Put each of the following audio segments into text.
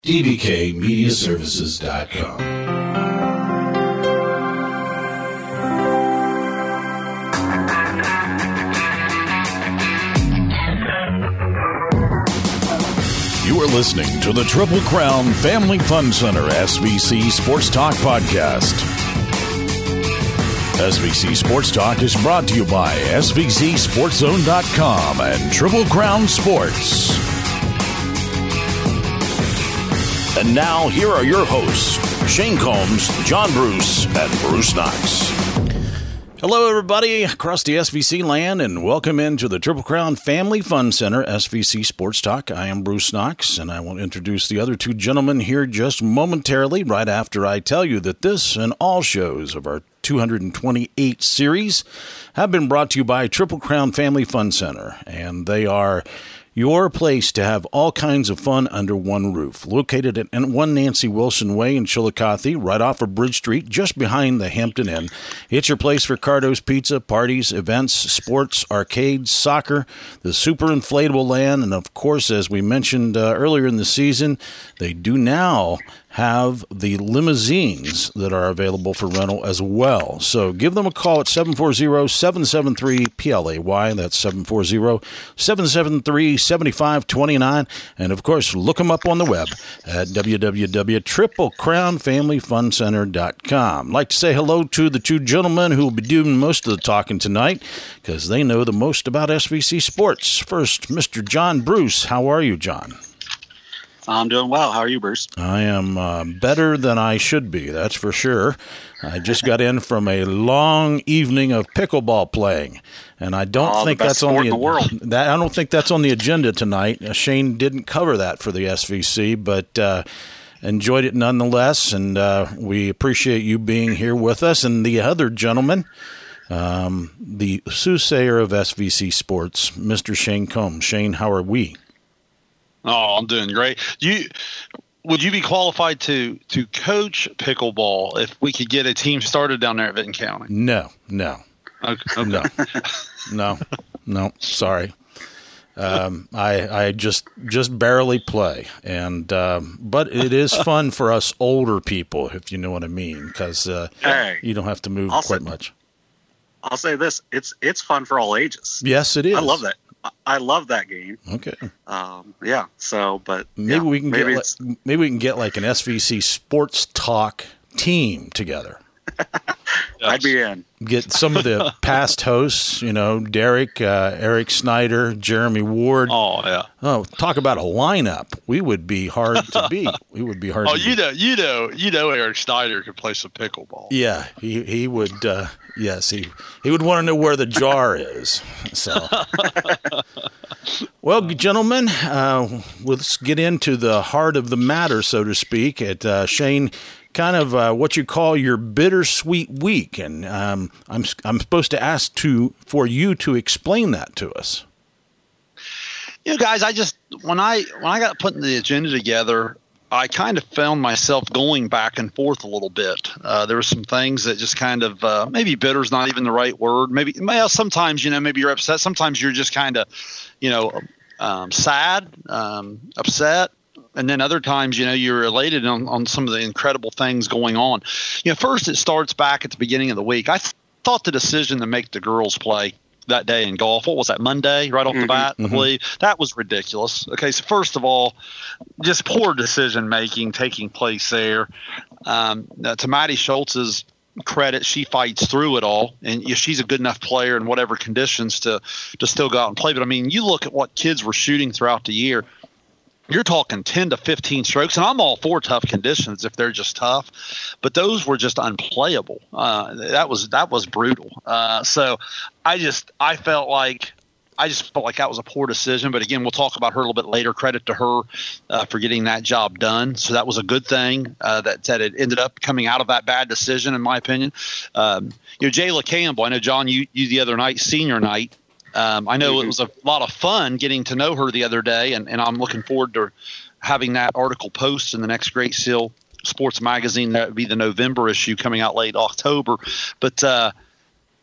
dbkmediaservices.com. You are listening to the Triple Crown Family Fun Center SVC Sports Talk Podcast. SVC Sports Talk is brought to you by SVCSportsZone.com and Triple Crown Sports. And now, here are your hosts, Shane Combs, John Bruce, and Bruce Knox. Hello, everybody across the SVC land, and welcome into the Triple Crown Family Fun Center, SVC Sports Talk. I am Bruce Knox, and I want to introduce the other two gentlemen here just momentarily, right after I tell you that this and all shows of our 228 series have been brought to you by Triple Crown Family Fun Center, and they are your place to have all kinds of fun under one roof. Located at 1 Nancy Wilson Way in Chillicothe, right off of Bridge Street, just behind the Hampton Inn. It's your place for Cardo's Pizza, parties, events, sports, arcades, soccer, the super inflatable land, and of course, as we mentioned earlier in the season, they do now have the limousines that are available for rental as well. So give them a call at 740-773-PLAY. That's 740-773-7529. And, of course, look them up on the web at www.triplecrownfamilyfuncenter.com. I'd like to say hello to the two gentlemen who will be doing most of the talking tonight because they know the most about SVC sports. First, Mr. John Bruce. How are you, John? I'm doing well. How are you, Bruce? I am better than I should be, that's for sure. I just got in from a long evening of pickleball playing, and I don't think that's on the world. I don't think that's on the agenda tonight. Shane didn't cover that for the SVC, but enjoyed it nonetheless, and we appreciate you being here with us. And the other gentleman, the soothsayer of SVC sports, Mr. Shane Combs. Shane, how are we? Oh, I'm doing great. Would you be qualified to coach pickleball if we could get a team started down there at Vinton County? No. Okay. No. Sorry. I just barely play, and but it is fun for us older people, if you know what I mean, because you don't have to move quite much. I'll say this: it's fun for all ages. Yes, it is. I love that. I love that game. Okay. Yeah. So, but maybe we can get an SVC Sports Talk team together. I'd be in. Get some of the past hosts, Derek, Eric Snyder, Jeremy Ward. Oh, yeah. Oh, talk about a lineup. We would be hard to beat. You know, Eric Snyder could play some pickleball. Yeah, he would. Yes, he would want to know where the jar is. So, well, gentlemen, let's get into the heart of the matter, so to speak. At Shane, kind of what you call your bittersweet week, and I'm supposed to ask for you to explain that to us. Guys, when I got putting the agenda together, I kind of found myself going back and forth a little bit. There were some things that just kind of maybe bitter is not even the right word. Maybe sometimes maybe you're upset. Sometimes you're just kind of sad, upset. And then other times, you're elated on some of the incredible things going on. First it starts back at the beginning of the week. I thought the decision to make the girls play that day in golf, what was that, Monday, right off the bat, I believe, that was ridiculous. Okay, so first of all, just poor decision-making taking place there. To Maddie Schultz's credit, she fights through it all, and she's a good enough player in whatever conditions to still go out and play. But, you look at what kids were shooting throughout the year. You're talking 10 to 15 strokes, and I'm all for tough conditions if they're just tough, but those were just unplayable. That was brutal. So I felt like that was a poor decision. But again, we'll talk about her a little bit later. Credit to her for getting that job done. So that was a good thing that it ended up coming out of that bad decision, in my opinion. Jayla Campbell, I know, John, you the other night, senior night. I know it was a lot of fun getting to know her the other day, and I'm looking forward to having that article post in the next Great Seal Sports Magazine. That would be the November issue coming out late October. But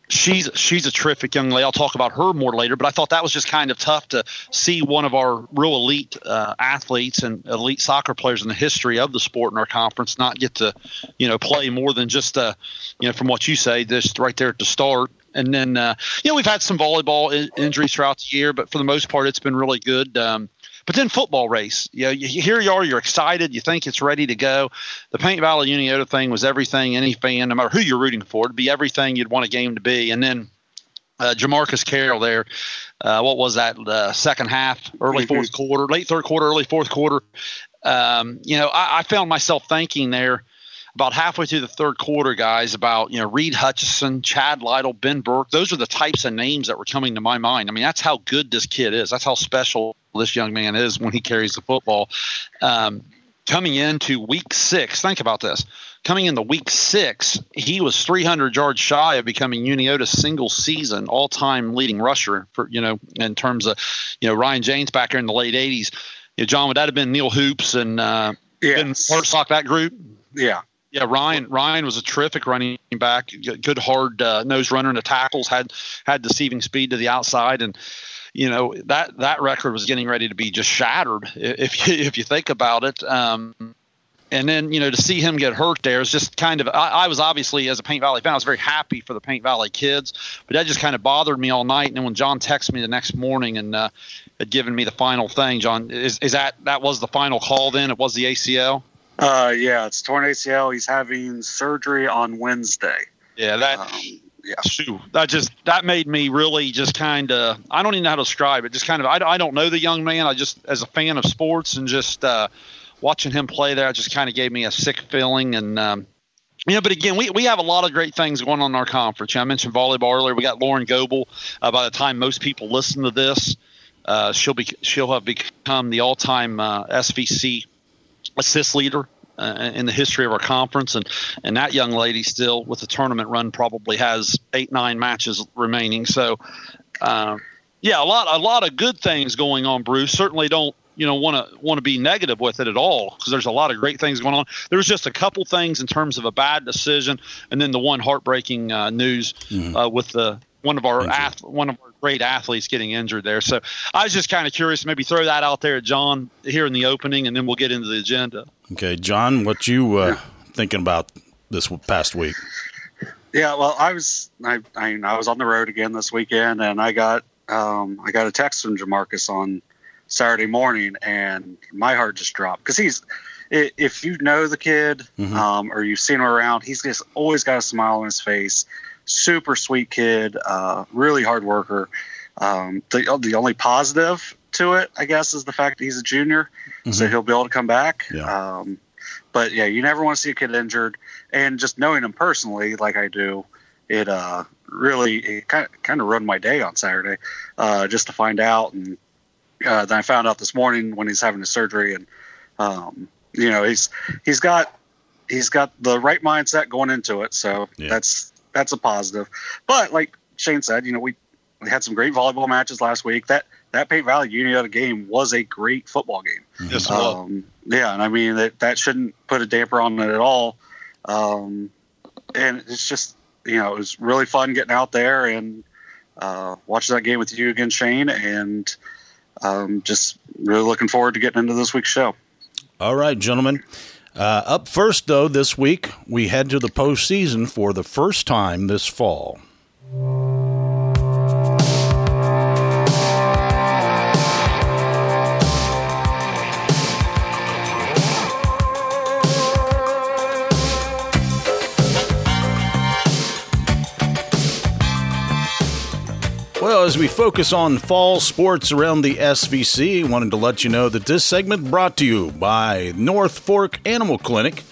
she's a terrific young lady. I'll talk about her more later, but I thought that was just kind of tough to see one of our real elite athletes and elite soccer players in the history of the sport in our conference not get to, play more than just, from what you say, just right there at the start. And then, we've had some volleyball injuries throughout the year, but for the most part, it's been really good. But then football race, here you are, you're excited, you think it's ready to go. The Paint Valley Uniota thing was everything any fan, no matter who you're rooting for, it'd be everything you'd want a game to be. And then Jamarcus Carroll there, what was that, second half, late third quarter, early fourth quarter. I found myself thinking there about halfway through the third quarter, guys, about, Reed Hutchison, Chad Lytle, Ben Burke. Those are the types of names that were coming to my mind. I mean, that's how good this kid is. That's how special this young man is when he carries the football. Coming into week 6, think about this. Coming into week 6, he was 300 yards shy of becoming Uniota's single season all-time leading rusher for, in terms of, Ryan James back there in the late 80s. John, would that have been Neil Hoops and Ben Herzog, that group? Yeah. Yeah, Ryan was a terrific running back, good hard nose runner in the tackles, had deceiving speed to the outside, and that record was getting ready to be just shattered if you think about it. And then to see him get hurt there is just kind of I was obviously, as a Paint Valley fan, I was very happy for the Paint Valley kids, but that just kind of bothered me all night. And then when John texted me the next morning and had given me the final thing, John, is that was the final call then? It was the ACL. Yeah, it's torn ACL. He's having surgery on Wednesday. Yeah, that made me really just kind of, I don't even know how to describe it. Just kind of, I don't know the young man. I just, as a fan of sports and just watching him play there, it just kind of gave me a sick feeling. And but again, we have a lot of great things going on in our conference. I mentioned volleyball earlier. We got Lauren Goebel. By the time most people listen to this, she'll have become the all-time SVC assist leader in the history of our conference, and that young lady still with the tournament run probably has 8-9 matches remaining. So a lot of good things going on, Bruce. Certainly don't want to be negative with it at all, because there's a lot of great things going on. There's just a couple things in terms of a bad decision, and then the one heartbreaking news with one of our great athletes getting injured there. So I was just kind of curious, maybe throw that out there at John here in the opening, and then we'll get into the agenda. Okay, John, what you thinking about this past week? Yeah, well, I was on the road again this weekend, and I got a text from Jamarcus on Saturday morning, and my heart just dropped, because if you know the kid or you've seen him around, he's just always got a smile on his face. Super sweet kid, really hard worker. The only positive to it, I guess, is the fact that he's a junior, so he'll be able to come back. Yeah. But yeah, you never want to see a kid injured, and just knowing him personally, like I do, it really kind of ruined my day on Saturday, just to find out. And then I found out this morning when he's having his surgery, and he's got the right mindset going into it, so that's a positive. But like Shane said, we had some great volleyball matches last week. That Paint Valley Uniota game was a great football game. Yes, yeah, and I mean that shouldn't put a damper on it at all. And it's just it was really fun getting out there and watching that game with you again, Shane, and just really looking forward to getting into this week's show. All right, gentlemen. Up first, though, this week, we head to the postseason for the first time this fall. Well, as we focus on fall sports around the SVC, wanted to let you know that this segment brought to you by North Fork Animal Clinic,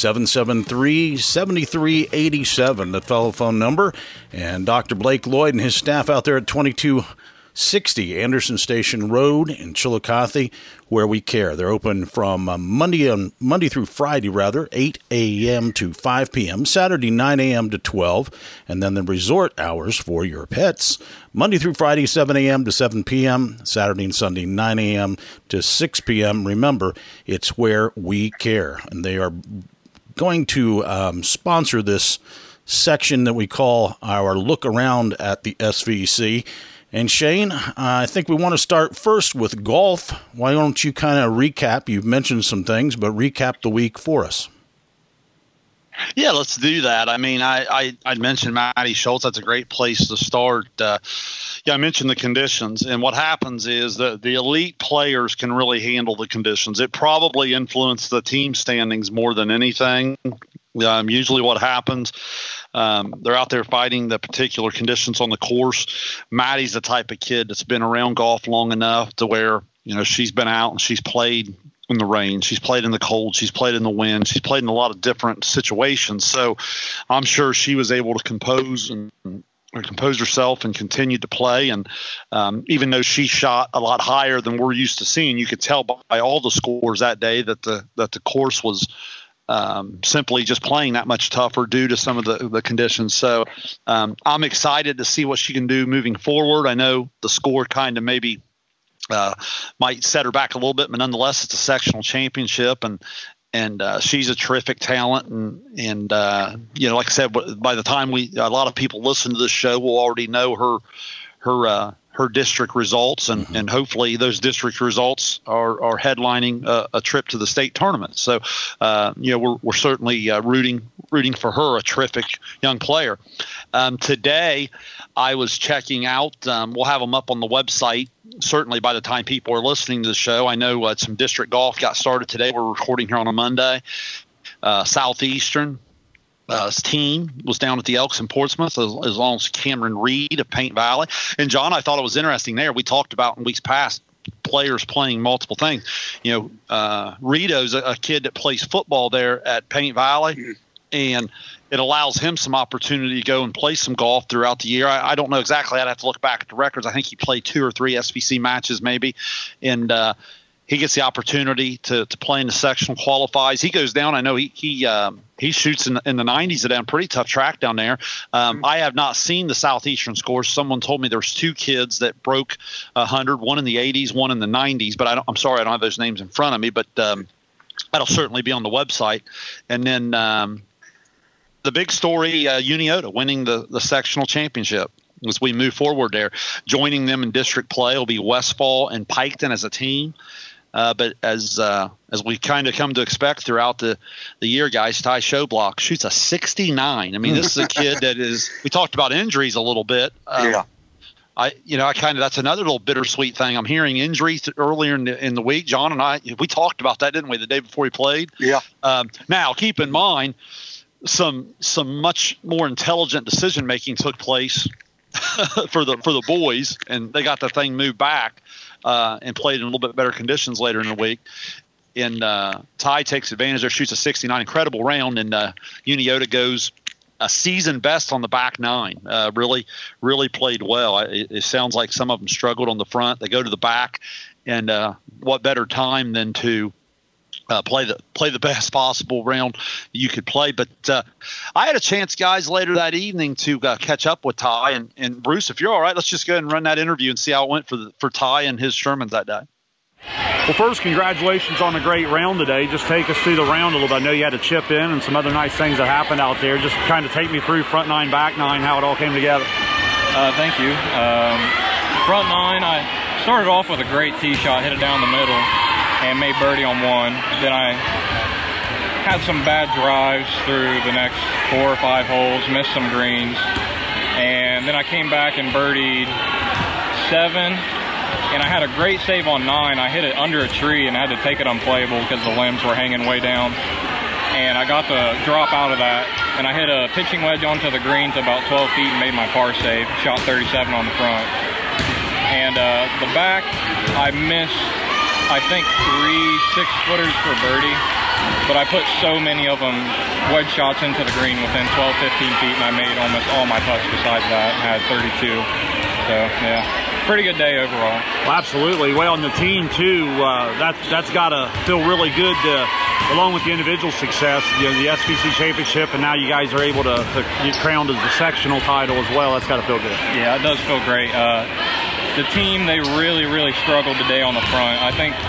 773-7387, the telephone number, and Dr. Blake Lloyd and his staff out there at 2260 Anderson Station Road in Chillicothe, where we care. They're open from Monday through Friday, 8 a.m. to 5 p.m., Saturday 9 a.m. to 12, and then the resort hours for your pets, Monday through Friday, 7 a.m. to 7 p.m., Saturday and Sunday, 9 a.m. to 6 p.m. Remember, it's where we care, and they are going to sponsor this section that we call our look around at the SVC. And Shane, I think we want to start first with golf. Why don't you kind of recap? You've mentioned some things, but recap the week for us. Yeah, let's do that. I mean, I mentioned Maddie Schultz. That's a great place to start. I mentioned the conditions, and what happens is that the elite players can really handle the conditions. It probably influenced the team standings more than anything. Usually what happens, they're out there fighting the particular conditions on the course. Maddie's the type of kid that's been around golf long enough to where, she's been out and she's played in the rain, she's played in the cold, she's played in the wind, she's played in a lot of different situations. So I'm sure she was able to compose herself and continued to play. And even though she shot a lot higher than we're used to seeing, you could tell by all the scores that day that the course was simply just playing that much tougher due to some of the conditions. So I'm excited to see what she can do moving forward. I know the score kind of maybe might set her back a little bit, but nonetheless, it's a sectional championship, and she's a terrific talent. And like I said, by the time a lot of people listen to this show will already know her district results, and hopefully those district results are headlining a trip to the state tournament. So, we're certainly rooting for her, a terrific young player. Today, I was checking out. We'll have them up on the website. Certainly, by the time people are listening to the show, I know some district golf got started today. We're recording here on a Monday. Southeastern. His team was down at the Elks in Portsmouth, as long as Cameron Reed of Paint Valley. And, John, I thought it was interesting there. We talked about in weeks past players playing multiple things. Rito's a kid that plays football there at Paint Valley, and it allows him some opportunity to go and play some golf throughout the year. I don't know exactly. I'd have to look back at the records. I think he played 2 or 3 SVC matches maybe, and he gets the opportunity to play in the sectional, qualifies. He goes down. I know he shoots in the 90s at a pretty tough track down there. I have not seen the Southeastern scores. Someone told me there's 2 kids that broke 100, one in the 80s, one in the 90s. But I'm sorry I don't have those names in front of me. But that'll certainly be on the website. And then the big story, Uniota winning the sectional championship. As we move forward there, joining them in district play will be Westfall and Piketon as a team. But as we kind of come to expect throughout the year, guys, Ty Showblock shoots a 69. I mean, this is a kid that is – we talked about injuries a little bit. Yeah. That's another little bittersweet thing. I'm hearing injuries earlier in the week. John and I, we talked about that, didn't we, the day before he played? Yeah. Now, keep in mind, some much more intelligent decision-making took place for the boys, and they got the thing moved back and played in a little bit better conditions later in the week. And Ty takes advantage there, shoots a 69, incredible round, and Uniota goes a season best on the back 9. Really played well. It sounds like some of them struggled on the front. They go to the back, and what better time than to play the best possible round you could play. But I had a chance, guys, later that evening to catch up with Ty. And Bruce, if you're all right, let's just go ahead and run that interview and see how it went for Ty and his Shermans that day. Well, first, congratulations on a great round today. Just take us through the round a little bit. I know you had to chip in and some other nice things that happened out there. Just kind of take me through front 9, back 9, how it all came together. Thank you. Front 9, I started off with a great tee shot, hit it down the middle, and made birdie on 1. Then I had some bad drives through the next 4 or 5 holes, missed some greens, and then I came back and birdied 7. And I had a great save on 9. I hit it under a tree and I had to take it unplayable because the limbs were hanging way down. And I got the drop out of that. And I hit a pitching wedge onto the green to about 12 feet and made my par save. Shot 37 on the front. And the back, I missed, I think, 3 6-footers for birdie. But I put so many of them wedge shots into the green within 12, 15 feet, and I made almost all my putts besides that. I had 32. So, yeah. Pretty good day overall. Well, absolutely. Well, on the team, too, that's got to feel really good along with the individual success, the SVC championship, and now you guys are able to get crowned as the sectional title as well. That's got to feel good. Yeah, it does feel great. The team, they really, really struggled today on the front.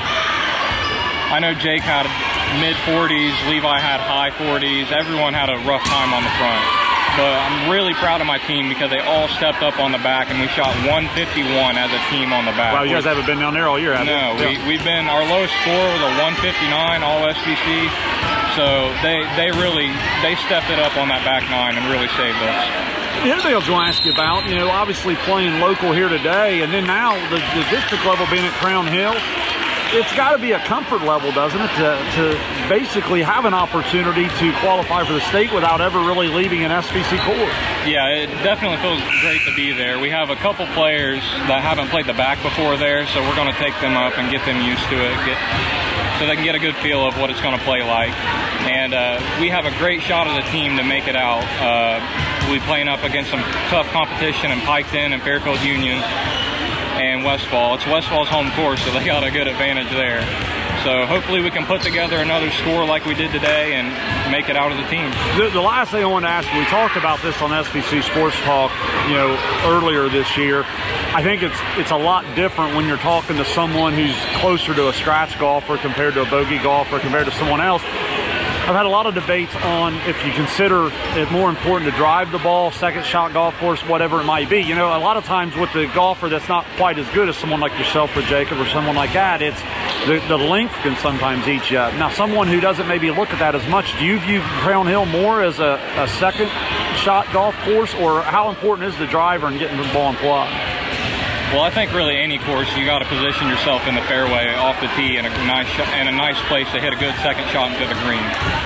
I know Jake had mid-40s, Levi had high 40s. Everyone had a rough time on the front. But I'm really proud of my team because they all stepped up on the back, and we shot 151 as a team on the back. Wow, you guys haven't been down there all year, have you? No, we've been, our lowest score was a 159 all SVC. So they stepped it up on that back nine and really saved us. The other thing I was going to ask you about, obviously playing local here today, and then now the district level being at Crown Hill, it's got to be a comfort level, doesn't it, to basically have an opportunity to qualify for the state without ever really leaving an SVC court? Yeah, it definitely feels great to be there. We have a couple players that haven't played the back before there, so we're going to take them up and get them used to it, so they can get a good feel of what it's going to play like. And we have a great shot as a team to make it out. We'll be playing up against some tough competition in Piketon and Fairfield Union and Westfall. It's Westfall's home course, so they got a good advantage there. So hopefully we can put together another score like we did today and make it out of the team. The last thing I wanted to ask you, we talked about this on SVC Sports Talk, earlier this year. I think it's a lot different when you're talking to someone who's closer to a scratch golfer compared to a bogey golfer compared to someone else. I've had a lot of debates on if you consider it more important to drive the ball, second shot golf course, whatever it might be. A lot of times with the golfer that's not quite as good as someone like yourself or Jacob or someone like that, it's the length can sometimes eat you up. Now, someone who doesn't maybe look at that as much, do you view Crown Hill more as a second shot golf course, or how important is the driver and getting the ball in play? Well, I think really any course, you got to position yourself in the fairway off the tee in a nice place to hit a good second shot into the green.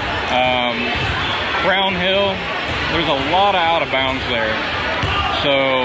Crown Hill, there's a lot of out of bounds there. So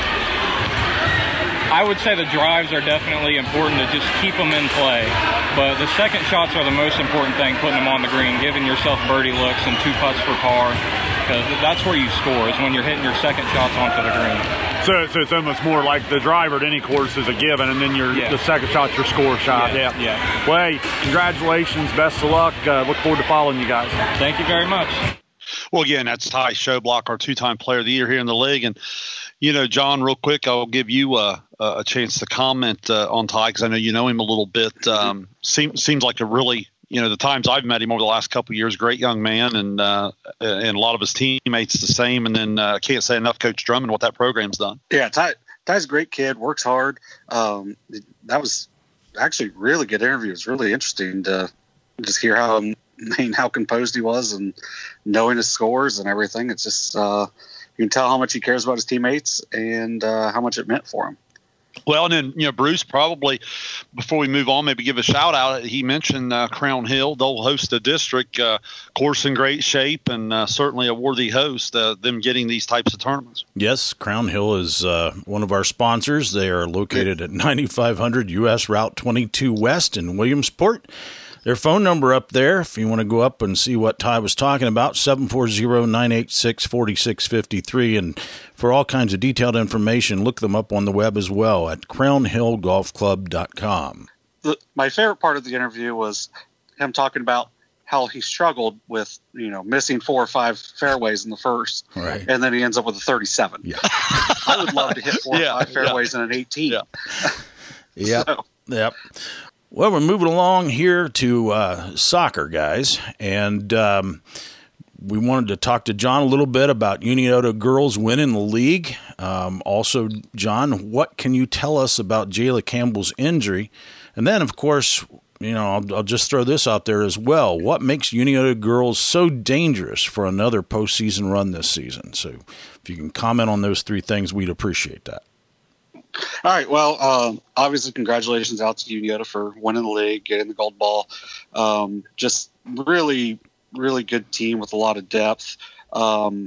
I would say the drives are definitely important to just keep them in play. But the second shots are the most important thing, putting them on the green, giving yourself birdie looks and 2 putts for par. Because that's where you score, is when you're hitting your second shots onto the green. So it's almost more like the driver at any course is a given, and then the second shot's your score shot. Yeah. Well, hey, congratulations, best of luck. Look forward to following you guys. Thank you very much. Well, again, that's Ty Shoblock, our 2-time player of the year here in the league. And, John, real quick, I'll give you a chance to comment on Ty, because I know you know him a little bit. Seems like a really – the times I've met him over the last couple of years, great young man, and a lot of his teammates the same. And then I can't say enough, Coach Drummond, what that program's done. Yeah, Ty's a great kid, works hard. That was actually a really good interview. It was really interesting to just hear how composed he was and knowing his scores and everything. It's just you can tell how much he cares about his teammates and how much it meant for him. Well, and then, Bruce, probably before we move on, maybe give a shout out. He mentioned Crown Hill. They'll host a district course in great shape, and certainly a worthy host, them getting these types of tournaments. Yes, Crown Hill is one of our sponsors. They are located at 9500 U.S. Route 22 West in Williamsport. Their phone number up there, if you want to go up and see what Ty was talking about, 740-986-4653. And for all kinds of detailed information, look them up on the web as well at crownhillgolfclub.com. My favorite part of the interview was him talking about how he struggled with, missing 4 or 5 fairways in the first, right, and then he ends up with a 37. Yeah. I would love to hit 4 or 5 fairways in an 18. Yep. Well, we're moving along here to soccer, guys, and we wanted to talk to John a little bit about Unioto girls winning the league. Also, John, what can you tell us about Jayla Campbell's injury? And then, of course, I'll just throw this out there as well. What makes Unioto girls so dangerous for another postseason run this season? So if you can comment on those 3 things, we'd appreciate that. All right. Well, obviously, congratulations out to Unioto for winning the league, getting the gold ball. Just really, really good team with a lot of depth. I'll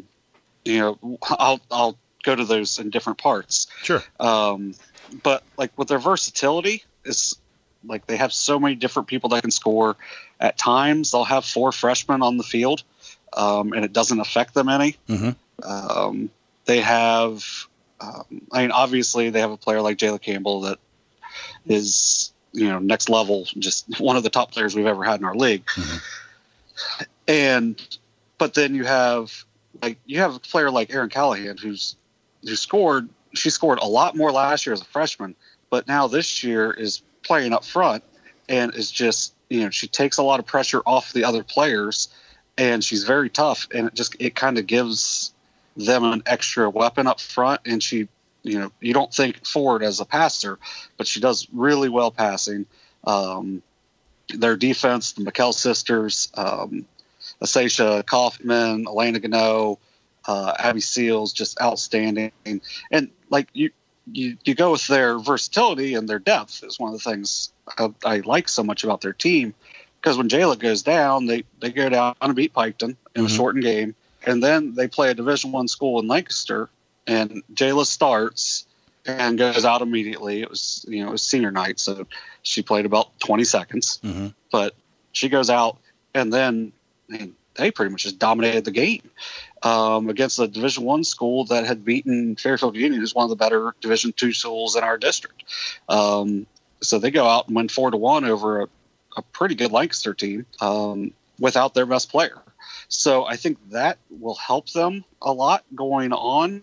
go to those in different parts. Sure. But like with their versatility, it's like they have so many different people that can score. At times, they'll have 4 freshmen on the field, and it doesn't affect them any. Mm-hmm. They have. Obviously, they have a player like Jayla Campbell that is, next level, just one of the top players we've ever had in our league. Mm-hmm. But then you have a player like Erin Callahan who scored. She scored a lot more last year as a freshman, but now this year is playing up front and is just, she takes a lot of pressure off the other players, and she's very tough, and it kind of gives them an extra weapon up front, and she, you don't think forward as a passer, but she does really well passing. Their defense, the McKell sisters, Asacia Kaufman, Elena Gano, Abby Seals, just outstanding. And like you go with their versatility and their depth is one of the things I like so much about their team, because when Jayla goes down, they go down and beat Piketon in a shortened game, and then they play a Division I school in Lancaster, and Jayla starts and goes out immediately. It was senior night, so she played about 20 seconds, but she goes out, and then they pretty much just dominated the game against the Division I school that had beaten Fairfield Union, who's one of the better Division II schools in our district. So they go out and win 4-1 over a pretty good Lancaster team without their best player. So I think that will help them a lot going on.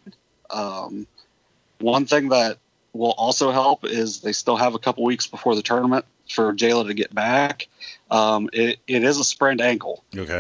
One thing that will also help is they still have a couple weeks before the tournament for Jayla to get back. It is a sprained ankle. Okay.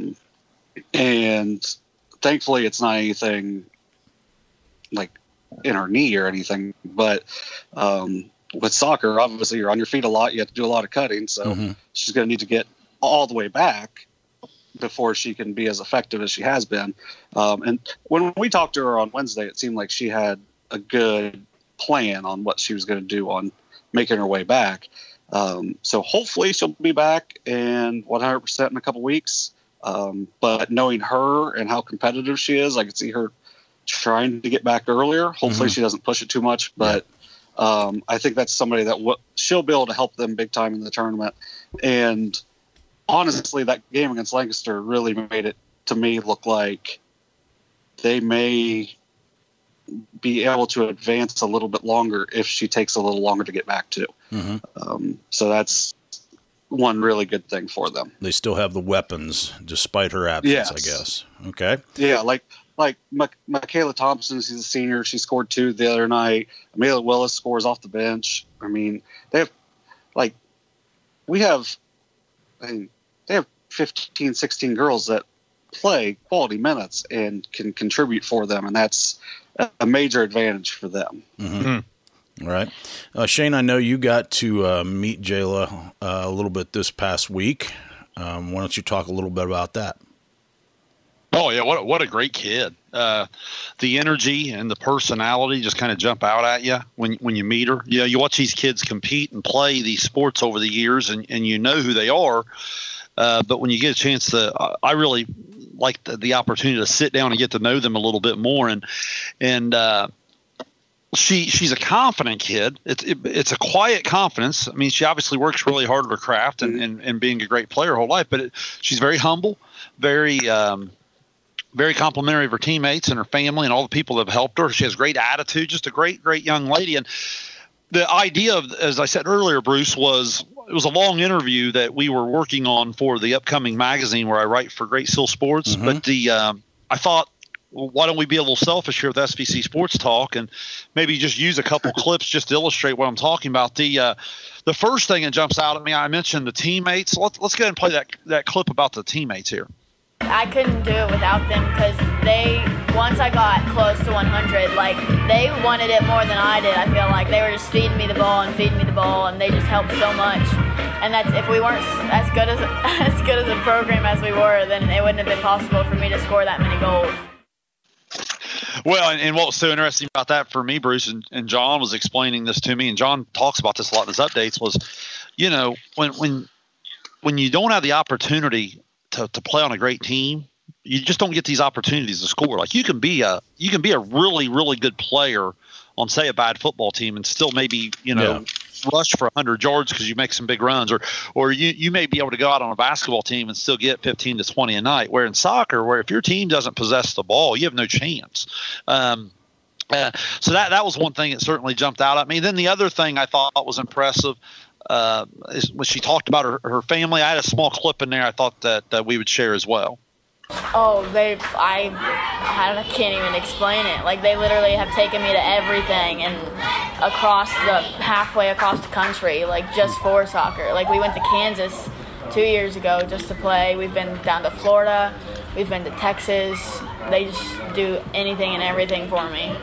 And thankfully it's not anything like in her knee or anything, but with soccer, obviously you're on your feet a lot. You have to do a lot of cutting. So she's going to need to get all the way back before she can be as effective as she has been. And when we talked to her on Wednesday, it seemed like she had a good plan on what she was going to do on making her way back. So hopefully she'll be back and 100% in a couple weeks. But knowing her and how competitive she is, I could see her trying to get back earlier. Hopefully she doesn't push it too much, but I think that's somebody that she'll be able to help them big time in the tournament. And honestly, that game against Lancaster really made it to me look like they may be able to advance a little bit longer if she takes a little longer to get back to. So that's one really good thing for them. They still have the weapons despite her absence, I guess. Okay. Yeah, like Michaela Thompson, she's a senior. She scored 2 the other night. Amelia Willis scores off the bench. I mean, they have 15, 16 girls that play quality minutes and can contribute for them, and that's a major advantage for them. All right. Shane, I know you got to meet Jayla a little bit this past week. Why don't you talk a little bit about that? Oh, yeah, what a great kid. The energy and the personality just kind of jump out at you when you meet her. You watch these kids compete and play these sports over the years, and you know who they are. But when you get a chance to I really like the opportunity to sit down and get to know them a little bit more. And she's a confident kid. It's a quiet confidence. I mean, she obviously works really hard at her craft and being a great player her whole life, but she's very humble, very complimentary of her teammates and her family and all the people that have helped her. She has great attitude, just a great young lady. And the idea of, as I said earlier, Bruce, it was a long interview that we were working on for the upcoming magazine where I write for Great Seal Sports. But I thought, well, why don't we be a little selfish here with SVC Sports Talk and maybe just use a couple clips just to illustrate what I'm talking about. The first thing that jumps out at me, I mentioned the teammates. Let's go ahead and play that clip about the teammates here. I couldn't do it without them because once I got close to 100, like, they wanted it more than I did. I feel like they were just feeding me the ball, and they just helped so much. And that's, if we weren't as good as a program as we were, then it wouldn't have been possible for me to score that many goals. Well, and what was so interesting about that for me, Bruce, and John was explaining this to me, and John talks about this a lot in his updates, was, when you don't have the opportunity to play on a great team, you just don't get these opportunities to score. Like, you can be a really, really good player on, say, a bad football team and still maybe, rush for 100 yards because you make some big runs, or you may be able to go out on a basketball team and still get 15 to 20 a night, where in soccer, where if your team doesn't possess the ball, you have no chance. So that was one thing that certainly jumped out at me. Then the other thing I thought was impressive is when she talked about her family. I had a small clip in there I thought that we would share as well. Oh, I can't even explain it. Like, they literally have taken me to everything and halfway across the country, like, just for soccer. Like, we went to Kansas 2 years ago just to play. We've been down to Florida. We've been to Texas. They just do anything and everything for me.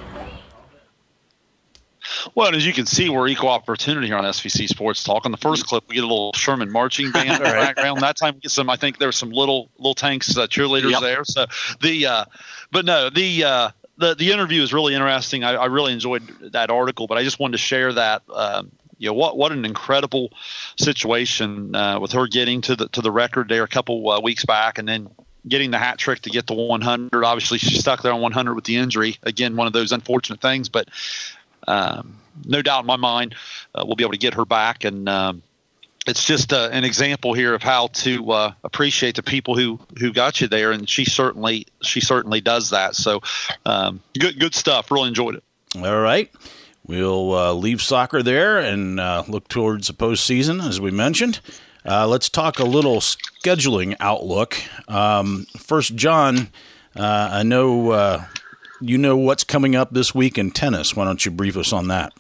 Well, as you can see, we're equal opportunity here on SVC Sports Talk. On the first clip, we get a little Sherman marching band in the background. That time, we get some. I think there's some little tanks cheerleaders there. So the interview is really interesting. I really enjoyed that article, but I just wanted to share that. What an incredible situation with her getting to the record there a couple weeks back, and then getting the hat trick to get to 100. Obviously, she stuck there on 100 with the injury. Again, one of those unfortunate things, but no doubt in my mind we'll be able to get her back. And it's just an example here of how to appreciate the people who got you there, and she certainly does that. So good stuff. Really enjoyed it. All right. We'll leave soccer there and look towards the postseason, as we mentioned. Let's talk a little scheduling outlook. First, John, I know you know what's coming up this week in tennis. Why don't you brief us on that?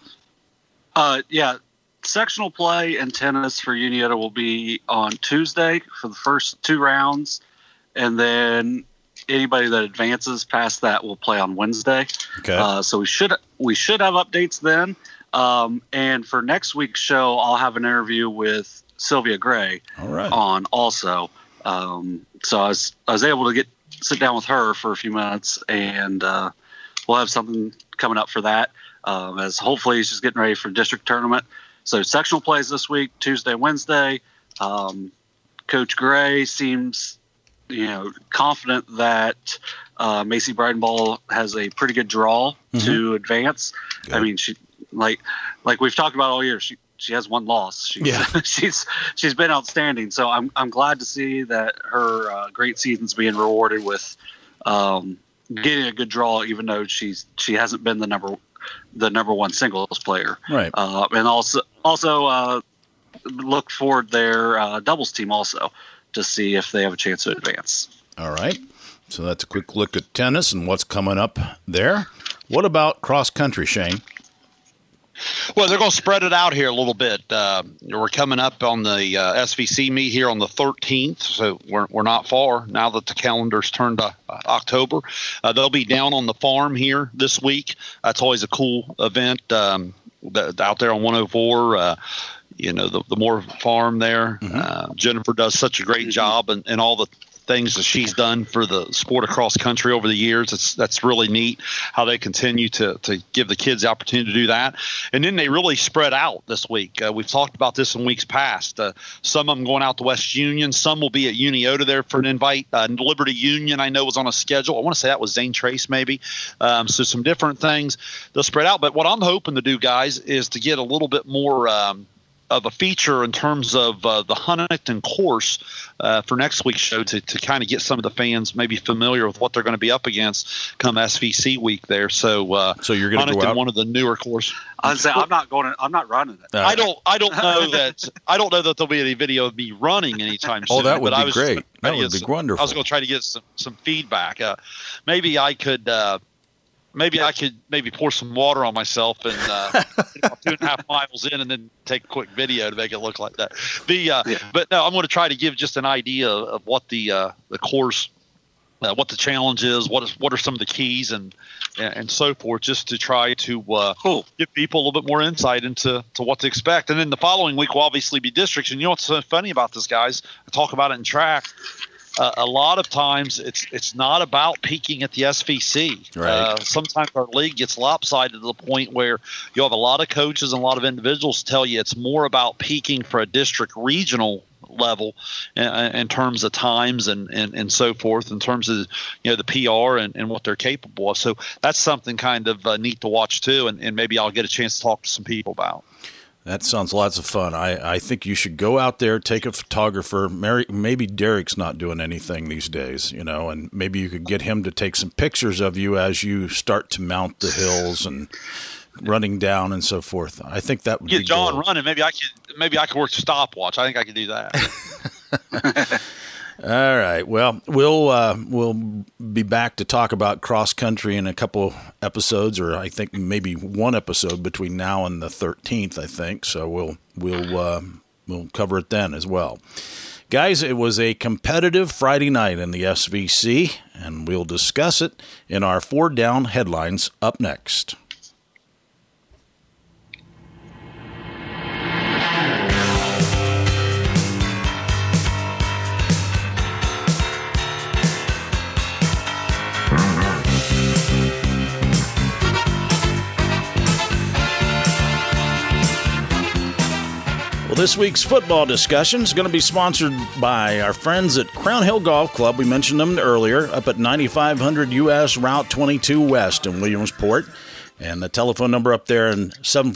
Sectional play and tennis for Uniota will be on Tuesday for the first 2 rounds, and then anybody that advances past that will play on Wednesday. Okay. So we should have updates then. And for next week's show, I'll have an interview with Sylvia Gray on also. So I was able to sit down with her for a few minutes, and we'll have something coming up for that. As hopefully she's getting ready for district tournament. So sectional plays this week, Tuesday, Wednesday. Coach Gray seems, confident that Macy Breidenball has a pretty good draw to advance. Good. I mean, she like we've talked about all year. She has 1 loss. She's been outstanding. So I'm glad to see that her great season's being rewarded with getting a good draw, even though she hasn't been the number 1 singles player. Right. And also look forward their doubles team also to see if they have a chance to advance. All right. So that's a quick look at tennis and what's coming up there. What about cross country, Shane? Well, they're going to spread it out here a little bit. We're coming up on the SVC meet here on the 13th, so we're not far now that the calendar's turned to October. They'll be down on the farm here this week. That's always a cool event out there on 104. The Moore Farm there. Jennifer does such a great job and all the things that she's done for the sport of cross country over the years. That's really neat how they continue to give the kids the opportunity to do that. And then they really spread out this week. We've talked about this in weeks past. Some of them going out to West Union. Some will be at Uniota there for an invite. Liberty Union, I know, was on a schedule. I want to say that was Zane Trace maybe. So some different things. They'll spread out. But what I'm hoping to do, guys, is to get a little bit more of a feature in terms of the Huntington course for next week's show to kind of get some of the fans maybe familiar with what they're going to be up against come SVC week there. So you're going to go out? One of the newer course. I'm not running it. I don't know that. I don't know that there'll be any video of me running anytime soon. Oh, that would be great. That would be wonderful. I was going to try to get some feedback. Maybe I could pour some water on myself and 2.5 miles in and then take a quick video to make it look like that. But no, I'm going to try to give just an idea of what the course, what the challenge is, what are some of the keys and so forth, just to try to give people a little bit more insight into what to expect. And then the following week will obviously be districts. And you know what's so funny about this, guys? I talk about it in track. A lot of times it's not about peaking at the SVC. Right. Sometimes our league gets lopsided to the point where you have a lot of coaches and a lot of individuals tell you it's more about peaking for a district regional level in terms of times and so forth, in terms of the PR and what they're capable of. So that's something kind of neat to watch too, and maybe I'll get a chance to talk to some people about. That sounds lots of fun. I think you should go out there, take a photographer. Maybe Derek's not doing anything these days, and maybe you could get him to take some pictures of you as you start to mount the hills and running down and so forth. I think that would be John gold. Running. Maybe I could work stopwatch. I think I could do that. All right. Well, we'll be back to talk about cross country in a couple episodes, or I think maybe one episode between now and the 13th. I think so. We'll cover it then as well. Guys, it was a competitive Friday night in the SVC, and we'll discuss it in our 4 Down headlines up next. This week's football discussion is going to be sponsored by our friends at Crown Hill Golf Club. We mentioned them earlier, up at 9500 U.S. Route 22 West in Williamsport. And the telephone number up there in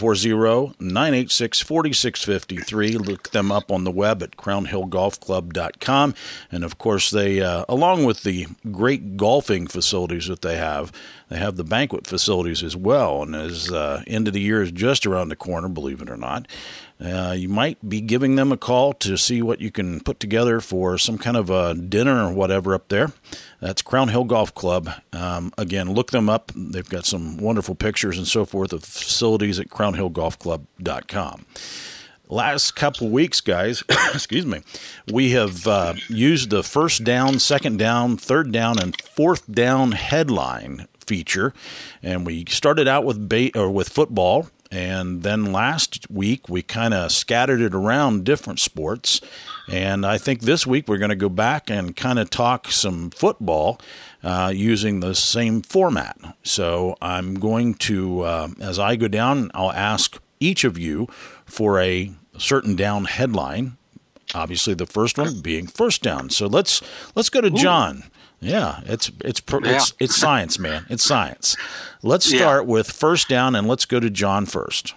740-986-4653. Look them up on the web at crownhillgolfclub.com. And, of course, they, along with the great golfing facilities that they have the banquet facilities as well. And as end of the year is just around the corner, believe it or not, you might be giving them a call to see what you can put together for some kind of a dinner or whatever up there. That's Crown Hill Golf Club. Again, look them up. They've got some wonderful pictures and so forth of facilities at crownhillgolfclub.com. Last couple weeks, guys, excuse me, we have used the first down, second down, third down, and fourth down headline feature, and we started out with football. And then last week, we kind of scattered it around different sports. And I think this week we're going to go back and kind of talk some football using the same format. So I'm going to, as I go down, I'll ask each of you for a certain down headline. Obviously, the first one being first down. So let's go to John. Yeah, it's science, man. It's science. Let's start with first down, and let's go to John first.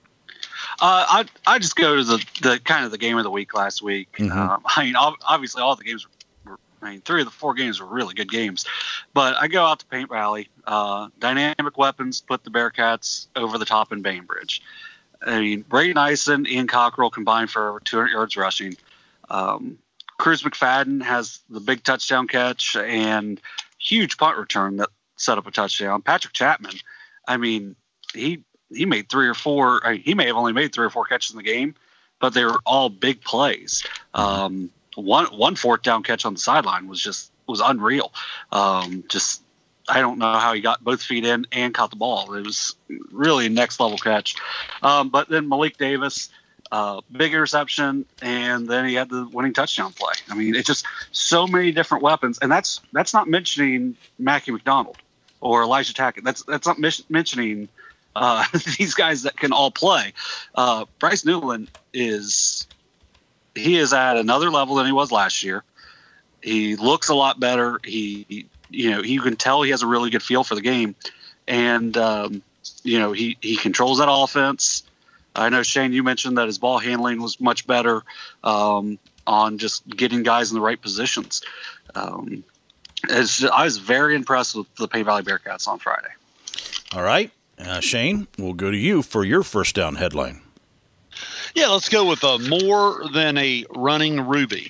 I just go to the kind of the game of the week last week. Mm-hmm. Obviously, all the games were. 3 of the 4 games were really good games, but I go out to Paint Valley. Dynamic Weapons put the Bearcats over the top in Bainbridge. Brayden Eisen, Ian Cockrell combined for over 200 yards rushing. Cruz McFadden has the big touchdown catch and huge punt return that set up a touchdown. Patrick Chapman, he made 3 or 4. He may have only made 3 or 4 catches in the game, but they were all big plays. One fourth down catch on the sideline was unreal. I don't know how he got both feet in and caught the ball. It was really a next level catch. But then Malik Davis. Big interception, and then he had the winning touchdown play. It's just so many different weapons, and that's not mentioning Mackie McDonald or Elijah Tackett. That's not mentioning these guys that can all play. Bryce Newland is at another level than he was last year. He looks a lot better. You can tell he has a really good feel for the game, and he controls that offense. I know, Shane, you mentioned that his ball handling was much better on just getting guys in the right positions. I was very impressed with the Paint Valley Bearcats on Friday. All right. Shane, we'll go to you for your first down headline. Yeah, let's go with more than a running Ruby.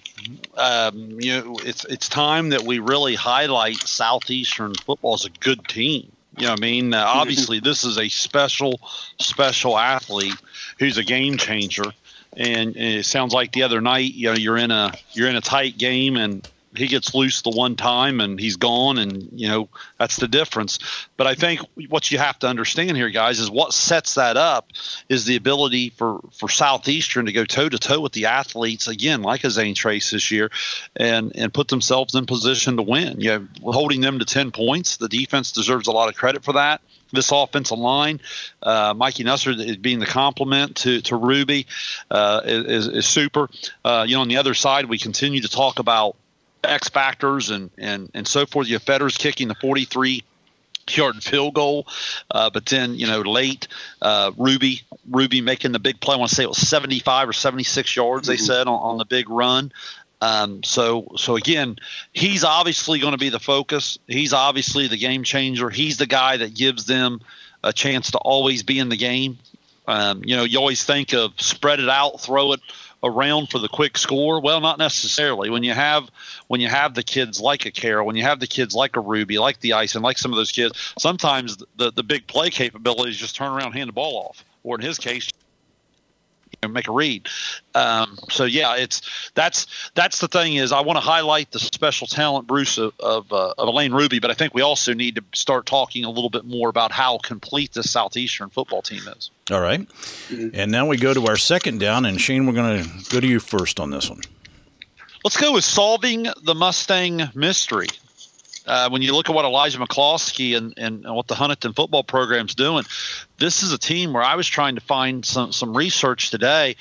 It's time that we really highlight Southeastern football as a good team. Obviously this is a special athlete who's a game changer, and it sounds like the other night, you're in a tight game and he gets loose the one time and he's gone, and that's the difference. But I think what you have to understand here, guys, is what sets that up is the ability for Southeastern to go toe to toe with the athletes again, like a Zane Trace this year, and put themselves in position to win. Holding them to 10 points. The defense deserves a lot of credit for that. This offensive line, Mikey Nusser being the complement to Ruby is super. On the other side, we continue to talk about X factors and so forth. You have Fetters kicking the 43-yard field goal, but then late Ruby making the big play. I want to say it was 75 or 76 yards. They said on the big run. So again, he's obviously going to be the focus. He's obviously the game changer. He's the guy that gives them a chance to always be in the game. You always think of spread it out, throw it around for the quick score. Well, not necessarily. When you have the kids like a Carroll, when you have the kids like a Ruby, like the Ice, and like some of those kids, sometimes the big play capability is just turn around, hand the ball off, or in his case, make a read. So yeah, that's the thing is I want to highlight the special talent, Bruce, of Elaine Ruby, but I think we also need to start talking a little bit more about how complete this Southeastern football team is. All right. And now we go to our second down, and Shane, we're going to go to you first on this one. Let's go with solving the Mustang mystery. When you look at what Elijah McCloskey and what the Huntington football program's doing, this is a team where I was trying to find some research today.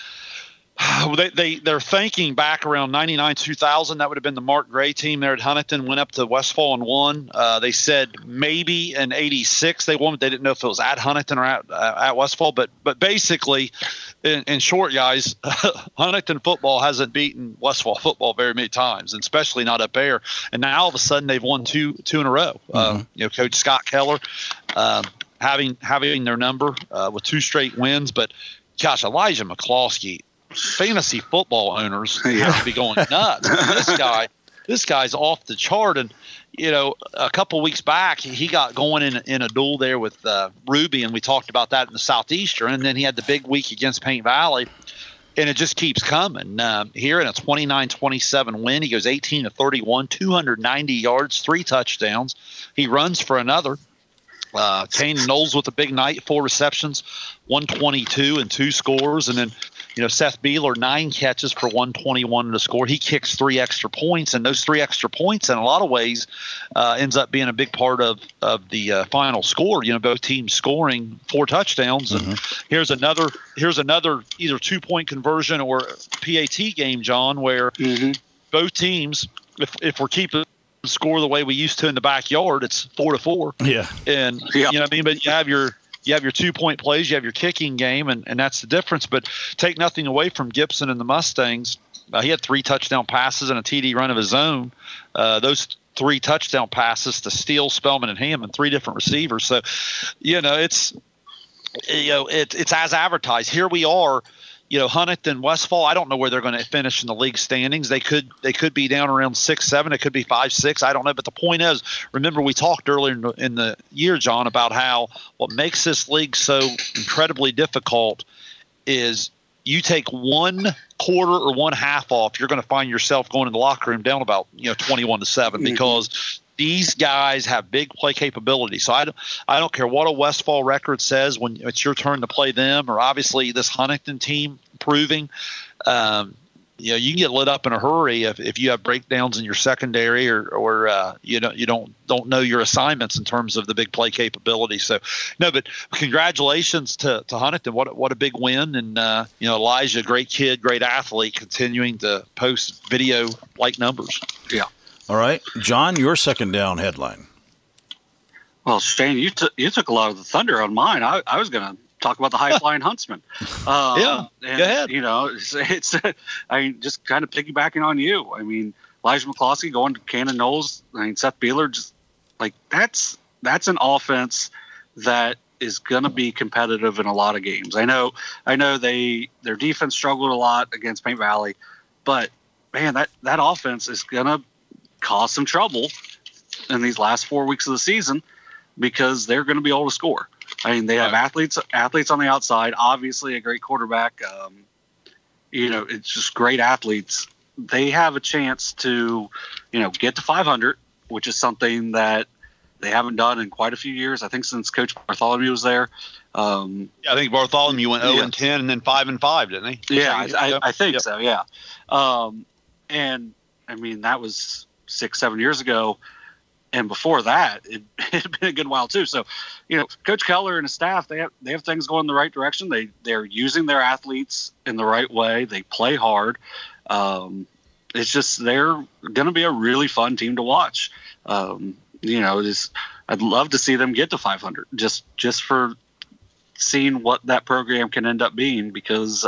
They're thinking back around 99, 2000. That would have been the Mark Gray team there at Huntington. Went up to Westfall and won. They said maybe in 86 they won. They didn't know if it was at Huntington or at Westfall. But basically, in short, guys, Huntington football hasn't beaten Westfall football very many times, and especially not up there. And now all of a sudden they've won two in a row. Coach Scott Keller having their number with 2 straight wins. But gosh, Elijah McCloskey. Fantasy football owners have to be going nuts. This guy's off the chart. And a couple weeks back he got going in a duel there with Ruby, and we talked about that in the Southeastern. And then he had the big week against Paint Valley, and it just keeps coming. Here in a 29-27 win, he goes 18-31, 290 yards, 3 touchdowns. He runs for another. Kane Knowles with a big night, 4 receptions, 122 and 2 scores. And then Seth Beeler, 9 catches for 121 and a score. He kicks 3 extra points, and those 3 extra points in a lot of ways ends up being a big part of the final score. Both teams scoring 4 touchdowns. And here's another either 2-point conversion or PAT game, John, where both teams, if we're keeping score the way we used to in the backyard, it's 4-4. Yeah. And you know what I mean? But you have your 2-point plays, you have your kicking game, and that's the difference. But take nothing away from Gibson and the Mustangs. He had 3 touchdown passes and a TD run of his own. Those 3 touchdown passes to Steele, Spellman, and Hammond, 3 different receivers. So, it's as advertised. Here we are. Huntington, Westfall, I don't know where they're going to finish in the league standings. They could be down around 6-7. It could be 5-6. I don't know. But the point is, remember we talked earlier in the year, John, about how what makes this league so incredibly difficult is you take 1 quarter or 1 half off, you're going to find yourself going in the locker room down about 21-7 because these guys have big play capability. So I don't care what a Westfall record says when it's your turn to play them, or obviously this Huntington team proving. You can get lit up in a hurry if you have breakdowns in your secondary or you don't know your assignments in terms of the big play capability. So no, but congratulations to Huntington. What a big win. And Elijah, great kid, great athlete, continuing to post video like numbers. Yeah. All right, John, your second down headline. Well, Shane, you took a lot of the thunder on mine. I was going to talk about the high-flying Huntsman. Go ahead. It's just kind of piggybacking on you. I mean, Elijah McCloskey going to Cannon Knowles. Seth Beeler, just like that's an offense that is going to be competitive in a lot of games. I know their defense struggled a lot against Paint Valley, but man, that offense is going to cause some trouble in these last 4 weeks of the season because they're going to be able to score. I mean, they have athletes on the outside, obviously a great quarterback. It's just great athletes. They have a chance to, get to 500, which is something that they haven't done in quite a few years. I think since Coach Bartholomew was there. I think Bartholomew went 0-10 and then 5-5, didn't he? Yeah, I think so. Yeah. And I mean, that was 6-7 years ago, and before that it had been a good while too. So Coach Keller and his staff, they have things going in the right direction. They're using their athletes in the right way. They play hard. It's just they're going to be a really fun team to watch. I'd love to see them get to 500 just for seeing what that program can end up being because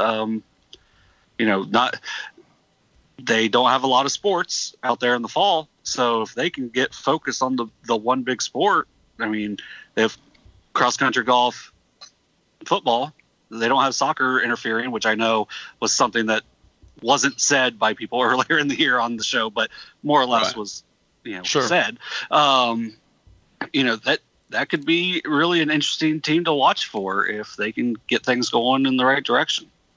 they don't have a lot of sports out there in the fall. So if they can get focused on the one big sport, I mean, they have cross country, golf, football. They don't have soccer interfering, which I know was something that wasn't said by people earlier in the year on the show, but more or less was, said. That could be really an interesting team to watch for if they can get things going in the right direction.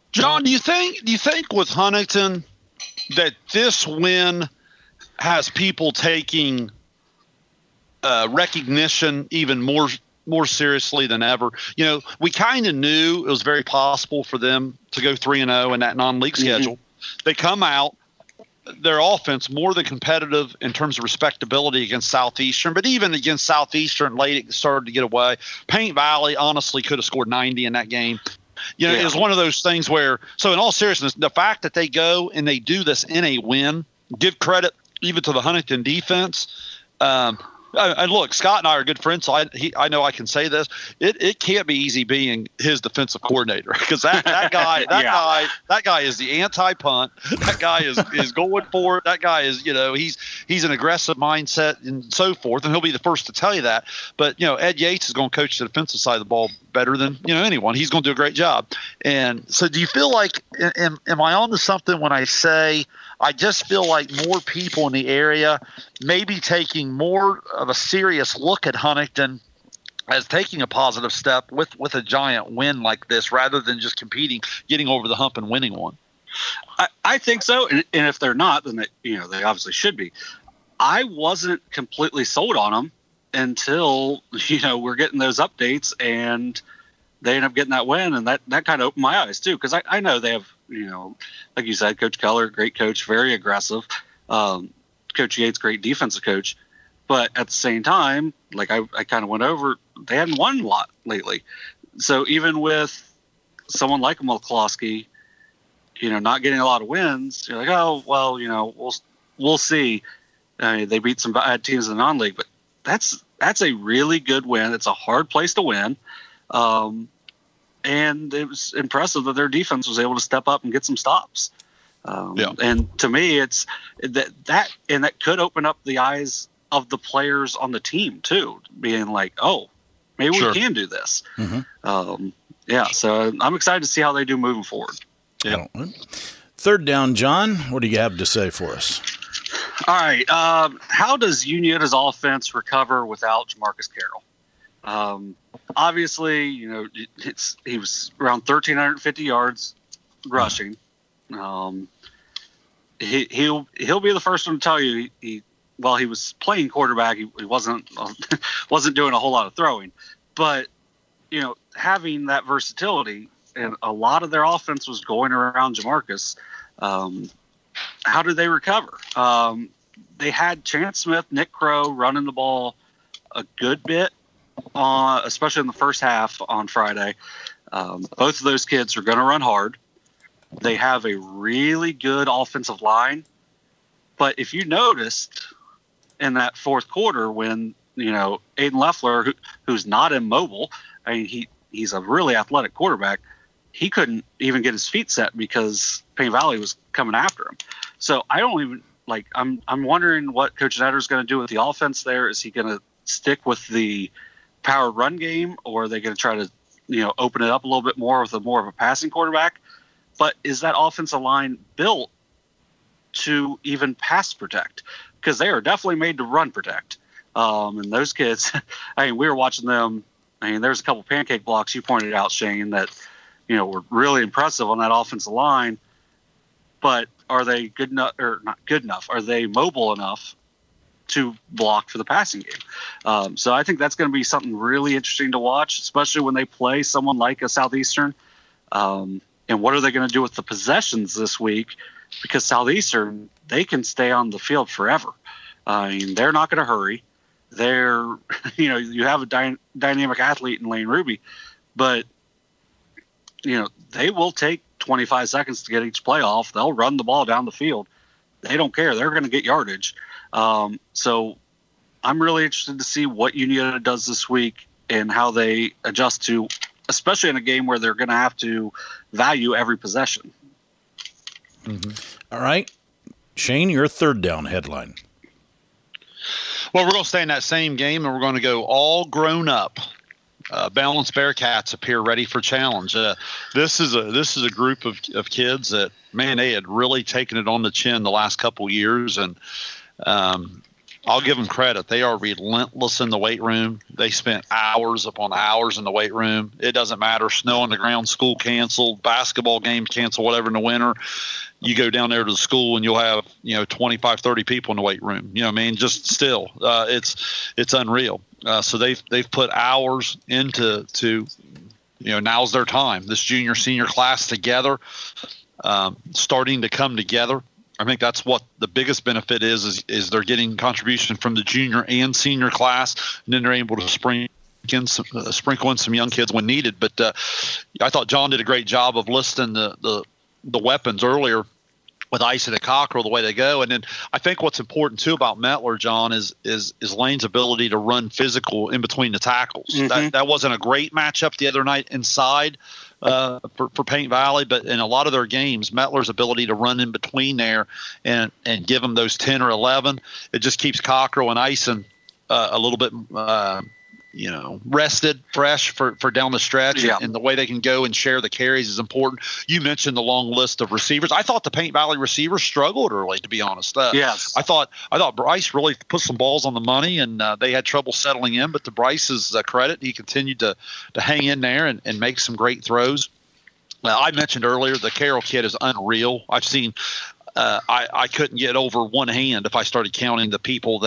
John, do you think with Huntington that this win has people taking recognition even more seriously than ever? You know, we kind of knew it was very possible for them to go 3-0 in that non-league schedule. They come out, their offense more than competitive in terms of respectability against Southeastern, but even against Southeastern late it started to get away. Paint Valley honestly could have scored 90 in that game. You know, it was one of those things where, so in all seriousness, the fact that they go and they do this in a win, give credit even to the Huntington defense. And look, Scott and I are good friends, so I know I can say this. It can't be easy being his defensive coordinator, because that guy is the anti-punt. That guy is going for it. That guy is, you know, he's an aggressive mindset and so forth, and he'll be the first to tell you that. But, you know, Ed Yates is going to coach the defensive side of the ball better than, you know, anyone. He's going to do a great job. And so do you feel like am I on to something when I say I just feel like more people in the area may be taking more of a serious look at Huntington as taking a positive step with a giant win like this, rather than just competing, getting over the hump and winning one? I think so. And if they're not, then they obviously should be. I wasn't completely sold on them until, you know, we're getting those updates and they end up getting that win. And that kind of opened my eyes too. Cause I know they have, you know, like you said, Coach Keller, great coach, very aggressive. Coach Yates, great defensive coach. But at the same time, like I kind of went over, they hadn't won a lot lately. So even with someone like McCloskey, you know, not getting a lot of wins, you're like, oh, well, you know, we'll see. I mean, they beat some bad teams in the non-league, but that's a really good win. It's a hard place to win. And it was impressive that their defense was able to step up and get some stops. And to me, it's that could open up the eyes of the players on the team too, being like, oh, maybe we can do this. So I'm excited to see how they do moving forward. Yeah. Third down, John, what do you have to say for us? All right. How does Union's offense recover without Jamarcus Carroll? Obviously, you know, he was around 1,350 yards rushing. He'll be the first one to tell you while he was playing quarterback, he wasn't doing a whole lot of throwing. But, you know, having that versatility, and a lot of their offense was going around Jamarcus, how did they recover? They had Chance Smith, Nick Crow running the ball a good bit, especially in the first half on Friday. Both of those kids are going to run hard. They have a really good offensive line. But if you noticed in that fourth quarter when, you know, Aiden Leffler, who's not immobile, I mean, he's a really athletic quarterback, he couldn't even get his feet set because Paint Valley was coming after him. So I don't even I'm wondering what Coach Netter is going to do with the offense there. Is he going to stick with the power run game, or are they going to try to, you know, open it up a little bit more with more of a passing quarterback? But is that offensive line built to even pass protect? Because they are definitely made to run protect. And those kids, I mean, we were watching them. I mean, there's a couple pancake blocks you pointed out, Shane, that, you know, were really impressive on that offensive line. But are they good enough, or not good enough? Are they mobile enough to block for the passing game? So I think that's going to be something really interesting to watch, especially when they play someone like a Southeastern. And what are they going to do with the possessions this week? Because Southeastern, they can stay on the field forever. I mean, they're not going to hurry. They're, you know, you have a dynamic athlete in Lane Ruby, but, you know, they will take 25 seconds to get each play off. They'll run the ball down the field. They don't care. They're going to get yardage. So I'm really interested to see what Union does this week and how they adjust to, especially in a game where they're going to have to value every possession. All right. Shane, your third down headline. Well, we're going to stay in that same game, and we're going to go all grown up. Balanced Bearcats appear ready for challenge. This is a group of kids that, man, they had really taken it on the chin the last couple of years, and I'll give them credit. They are relentless in the weight room. They spent hours upon hours in the weight room. It doesn't matter. Snow on the ground, school canceled, basketball games canceled, whatever in the winter. You go down there to the school and you'll have, 25, 30 people in the weight room. You know what I mean? Just still, it's unreal. So they've put hours into now's their time. This junior senior class together, starting to come together. I think that's what the biggest benefit is they're getting contribution from the junior and senior class, and then they're able to sprinkle in some young kids when needed. But I thought John did a great job of listing the weapons earlier with Ison and Cockrell, the way they go. And then I think what's important too about Mettler, John, is Lane's ability to run physical in between the tackles. Mm-hmm. That wasn't a great matchup the other night inside for Paint Valley, but in a lot of their games, Mettler's ability to run in between there and give them those 10 or 11, it just keeps Cockrell and Ison a little bit rested, fresh for down the stretch. Yeah. And the way they can go and share the carries is important. You mentioned the long list of receivers. I thought the Paint Valley receivers struggled early, to be honest. Yes. I thought Bryce really put some balls on the money, and they had trouble settling in. But to Bryce's credit, he continued to hang in there and make some great throws. I mentioned earlier the Carroll kid is unreal. I've seen I couldn't get over one hand if I started counting the people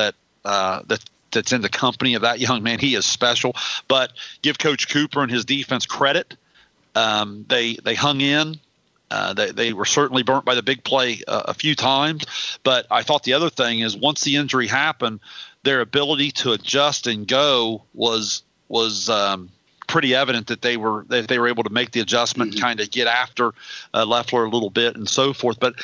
that's in the company of that young man. He is special. But give Coach Cooper and his defense credit. They hung in. They were certainly burnt by the big play a few times. But I thought the other thing is once the injury happened, their ability to adjust and go was pretty evident that they were able to make the adjustment and kind of get after Leffler a little bit and so forth. But,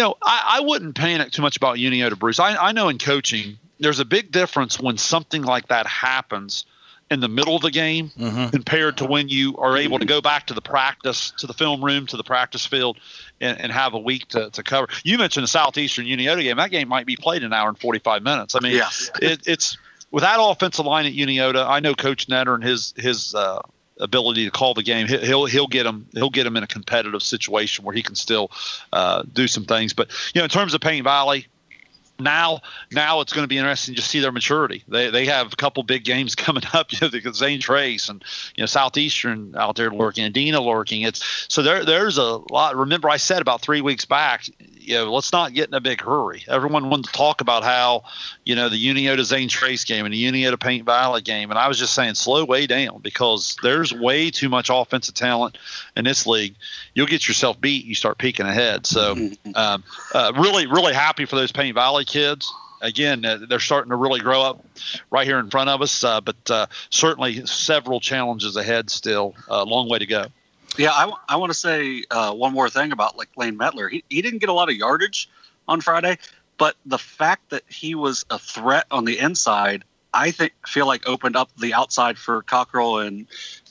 I wouldn't panic too much about Uniota, Bruce. I know in coaching – there's a big difference when something like that happens in the middle of the game compared to when you are able to go back to the practice, to the film room, to the practice field, and have a week to cover. You mentioned the Southeastern Uniota game. That game might be played an hour and 45 minutes. I mean, yes. It's with that offensive line at Uniota. I know Coach Netter and his ability to call the game. He'll get him in a competitive situation where he can still do some things. But in terms of Paint Valley. Now it's going to be interesting to see their maturity. They have a couple big games coming up. Zane Trace and Southeastern out there lurking, and Dina lurking. So there's a lot. Remember, I said about 3 weeks back, let's not get in a big hurry. Everyone wanted to talk about how the Uniota Zane Trace game and the Uniota Paint Valley game, and I was just saying slow way down because there's way too much offensive talent in this league. You'll get yourself beat. You start peeking ahead. So really, really happy for those Paint Valley kids. Again, they're starting to really grow up right here in front of us, but certainly several challenges ahead still. A long way to go. Yeah, I want to say one more thing about Lane Mettler. He didn't get a lot of yardage on Friday, but the fact that he was a threat on the inside, I feel like opened up the outside for Cockrell and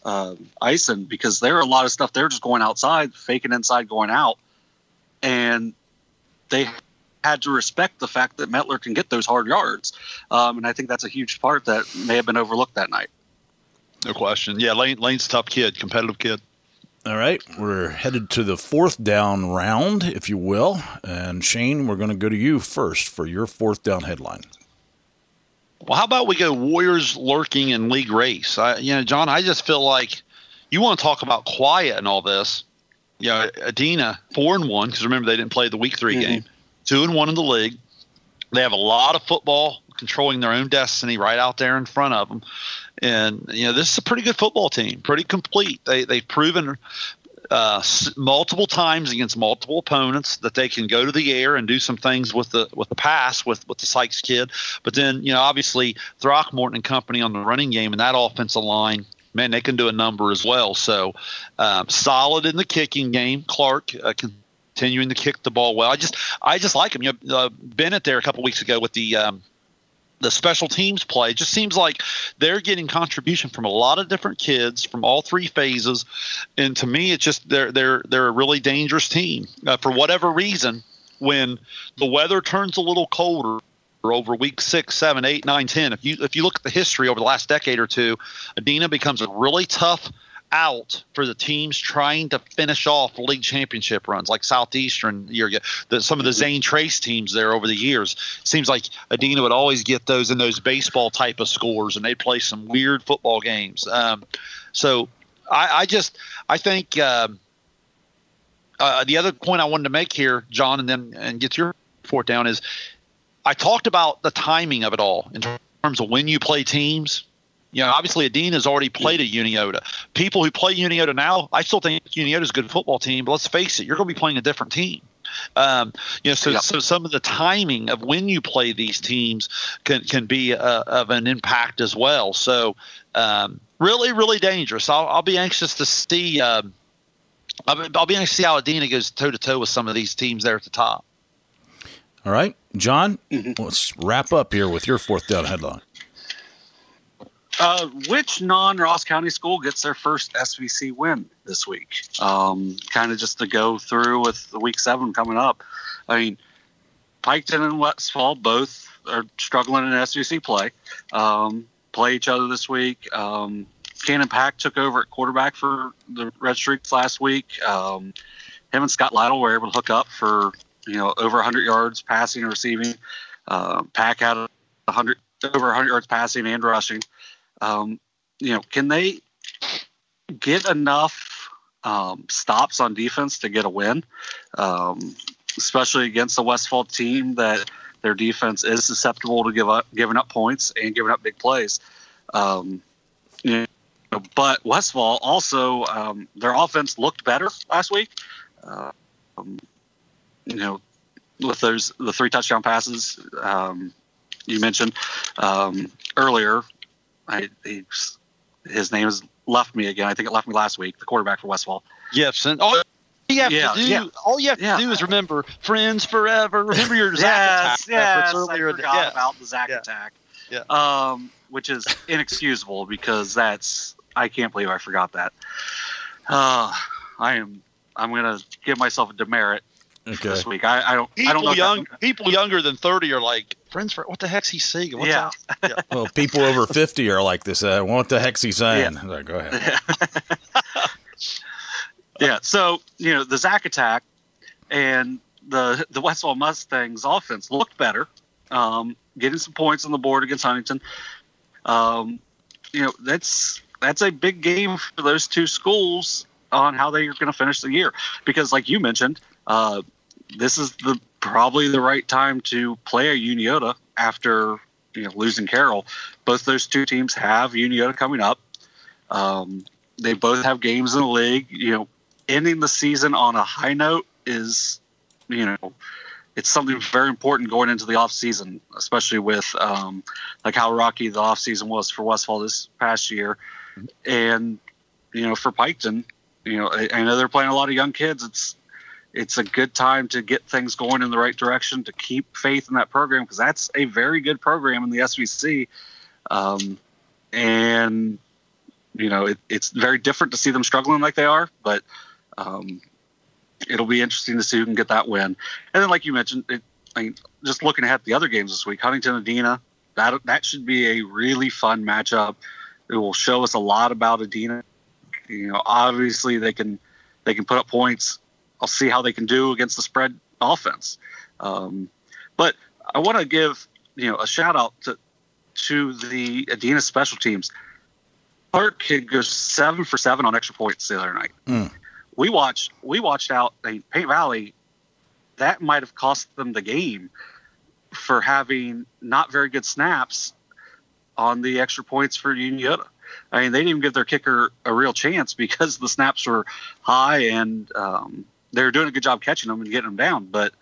Ison, because there are a lot of stuff. They're just going outside, faking inside, going out, and they had to respect the fact that Mettler can get those hard yards. And I think that's a huge part that may have been overlooked that night. No question. Yeah, Lane's a tough kid, competitive kid. All right, we're headed to the fourth down round, if you will. And Shane, we're going to go to you first for your fourth down headline. Well, how about we go Warriors lurking in league race? John, I just feel like you want to talk about quiet and all this. Adina 4-1, because remember they didn't play the week 3 game. 2-1 in the league. They have a lot of football controlling their own destiny right out there in front of them. And, this is a pretty good football team, pretty complete. They've proven multiple times against multiple opponents that they can go to the air and do some things with the pass with the Sykes kid. But then, obviously Throckmorton and company on the running game and that offensive line, man, they can do a number as well. So solid in the kicking game. Clark continuing to kick the ball well. I just like him. Bennett there a couple weeks ago with the special teams play. It just seems like they're getting contribution from a lot of different kids from all 3 phases. And to me, it's just they're a really dangerous team. For whatever reason, when the weather turns a little colder over week 6, 7, 8, 9, 10, if you look at the history over the last decade or two, Adina becomes a really tough out for the teams trying to finish off league championship runs, like Southeastern. Some of the Zane Trace teams there over the years. Seems like Adena would always get those in those baseball type of scores, and they'd play some weird football games. So I think the other point I wanted to make here, John, and get your report down is I talked about the timing of it all in terms of when you play teams. Obviously Adena's already played at Uniota. People who play Uniota now, I still think Uniota's a good football team, but let's face it, you're going to be playing a different team. So some of the timing of when you play these teams can be of an impact as well. So really, really dangerous. I'll be anxious to see. I'll be anxious to see how Adena goes toe to toe with some of these teams there at the top. All right, John, let's wrap up here with your fourth down headline. Which non-Ross County school gets their first SVC win this week? Kind of just to go through with the week 7 coming up. I mean, Piketon and Westfall both are struggling in SVC play. Play each other this week. Cannon Pack took over at quarterback for the Red Streaks last week. Him and Scott Lytle were able to hook up for over 100 yards passing and receiving. Pack had over 100 yards passing and rushing. Can they get enough stops on defense to get a win, especially against the Westfall team that their defense is susceptible to giving up points and giving up big plays. But Westfall also, their offense looked better last week. With the 3 touchdown passes you mentioned earlier. His name has left me again. I think it left me last week. The quarterback for Westfall. Yes, and all you have to do is remember friends forever. Remember your Zack attack. Yes, I forgot about the Zack attack. Yeah. Which is inexcusable because I can't believe I forgot that. I'm gonna give myself a demerit this week. I don't know. People younger than 30 are like, friends for what the heck's he saying? What's that? Yeah. Well, people over 50 are like this. What the heck's he saying? Yeah. Like, go ahead. Yeah. So the Zack attack and the Westfall Mustangs offense looked better, getting some points on the board against Huntington. That's a big game for those two schools on how they're going to finish the year, because like you mentioned, this is probably the right time to play a Uniota after losing Carroll. Both those two teams have Uniota coming up. They both have games in the league. Ending the season on a high note is, it's something very important going into the off season, especially with like how rocky the off season was for Westfall this past year. And, for Piketon, I know they're playing a lot of young kids. It's a good time to get things going in the right direction, to keep faith in that program, because that's a very good program in the SVC. And, it's very different to see them struggling like they are, but it'll be interesting to see who can get that win. And then, like you mentioned, just looking ahead at the other games this week, Huntington Adena, that should be a really fun matchup. It will show us a lot about Adena. Obviously they can put up points. I'll see how they can do against the spread offense. But I want to give a shout out to the Adena special teams. Clark kid goes 7 for 7 on extra points the other night. We watched out Paint Valley. That might have cost them the game for having not very good snaps on the extra points for Uniota. They didn't even give their kicker a real chance because the snaps were high and they were doing a good job catching them and getting them down. But,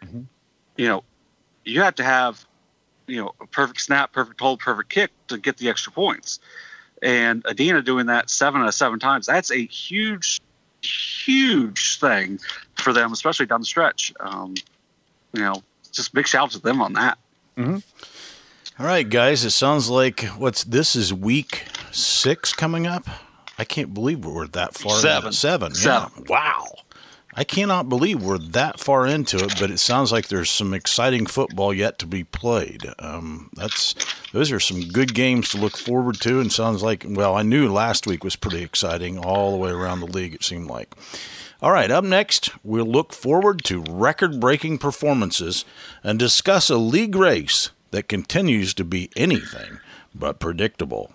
you have to have, a perfect snap, perfect hold, perfect kick to get the extra points. And Adena doing that 7 out of 7 times, that's a huge, huge thing for them, especially down the stretch. Just big shout out to them on that. Mm-hmm. All right, guys, it sounds like this is week 6 coming up. I can't believe we're that far. 7. 7. Yeah. Wow. I cannot believe we're that far into it, but it sounds like there's some exciting football yet to be played. Those are some good games to look forward to, and sounds like, well, I knew last week was pretty exciting all the way around the league, it seemed like. All right, up next, we'll look forward to record-breaking performances and discuss a league race that continues to be anything but predictable.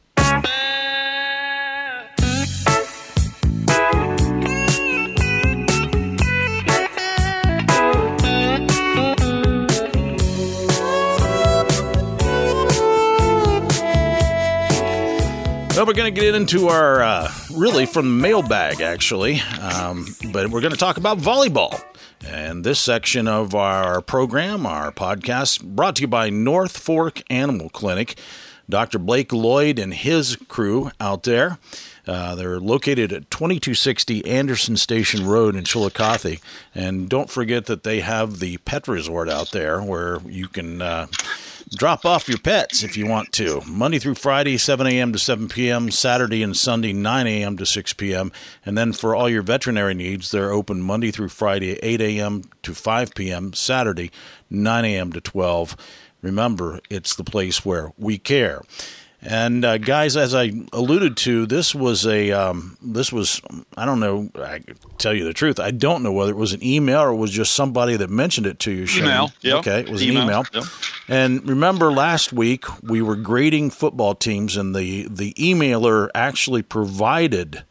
Well, we're going to get into our, really from the mailbag, actually, but we're going to talk about volleyball. And this section of our program, our podcast, brought to you by North Fork Animal Clinic. Dr. Blake Lloyd and his crew out there. They're located at 2260 Anderson Station Road in Chillicothe. And don't forget that they have the pet resort out there where you can drop off your pets if you want to. Monday through Friday, 7 a.m. to 7 p.m., Saturday and Sunday, 9 a.m. to 6 p.m. And then for all your veterinary needs, they're open Monday through Friday, 8 a.m. to 5 p.m., Saturday, 9 a.m. to 12. Remember, it's the place where we care. And guys, as I alluded to, this was, I don't know, I tell you the truth, I don't know whether it was an email or it was just somebody that mentioned it to you, Shane. Email, yeah. Okay, it was an email. Yep. And remember last week we were grading football teams, and the emailer actually provided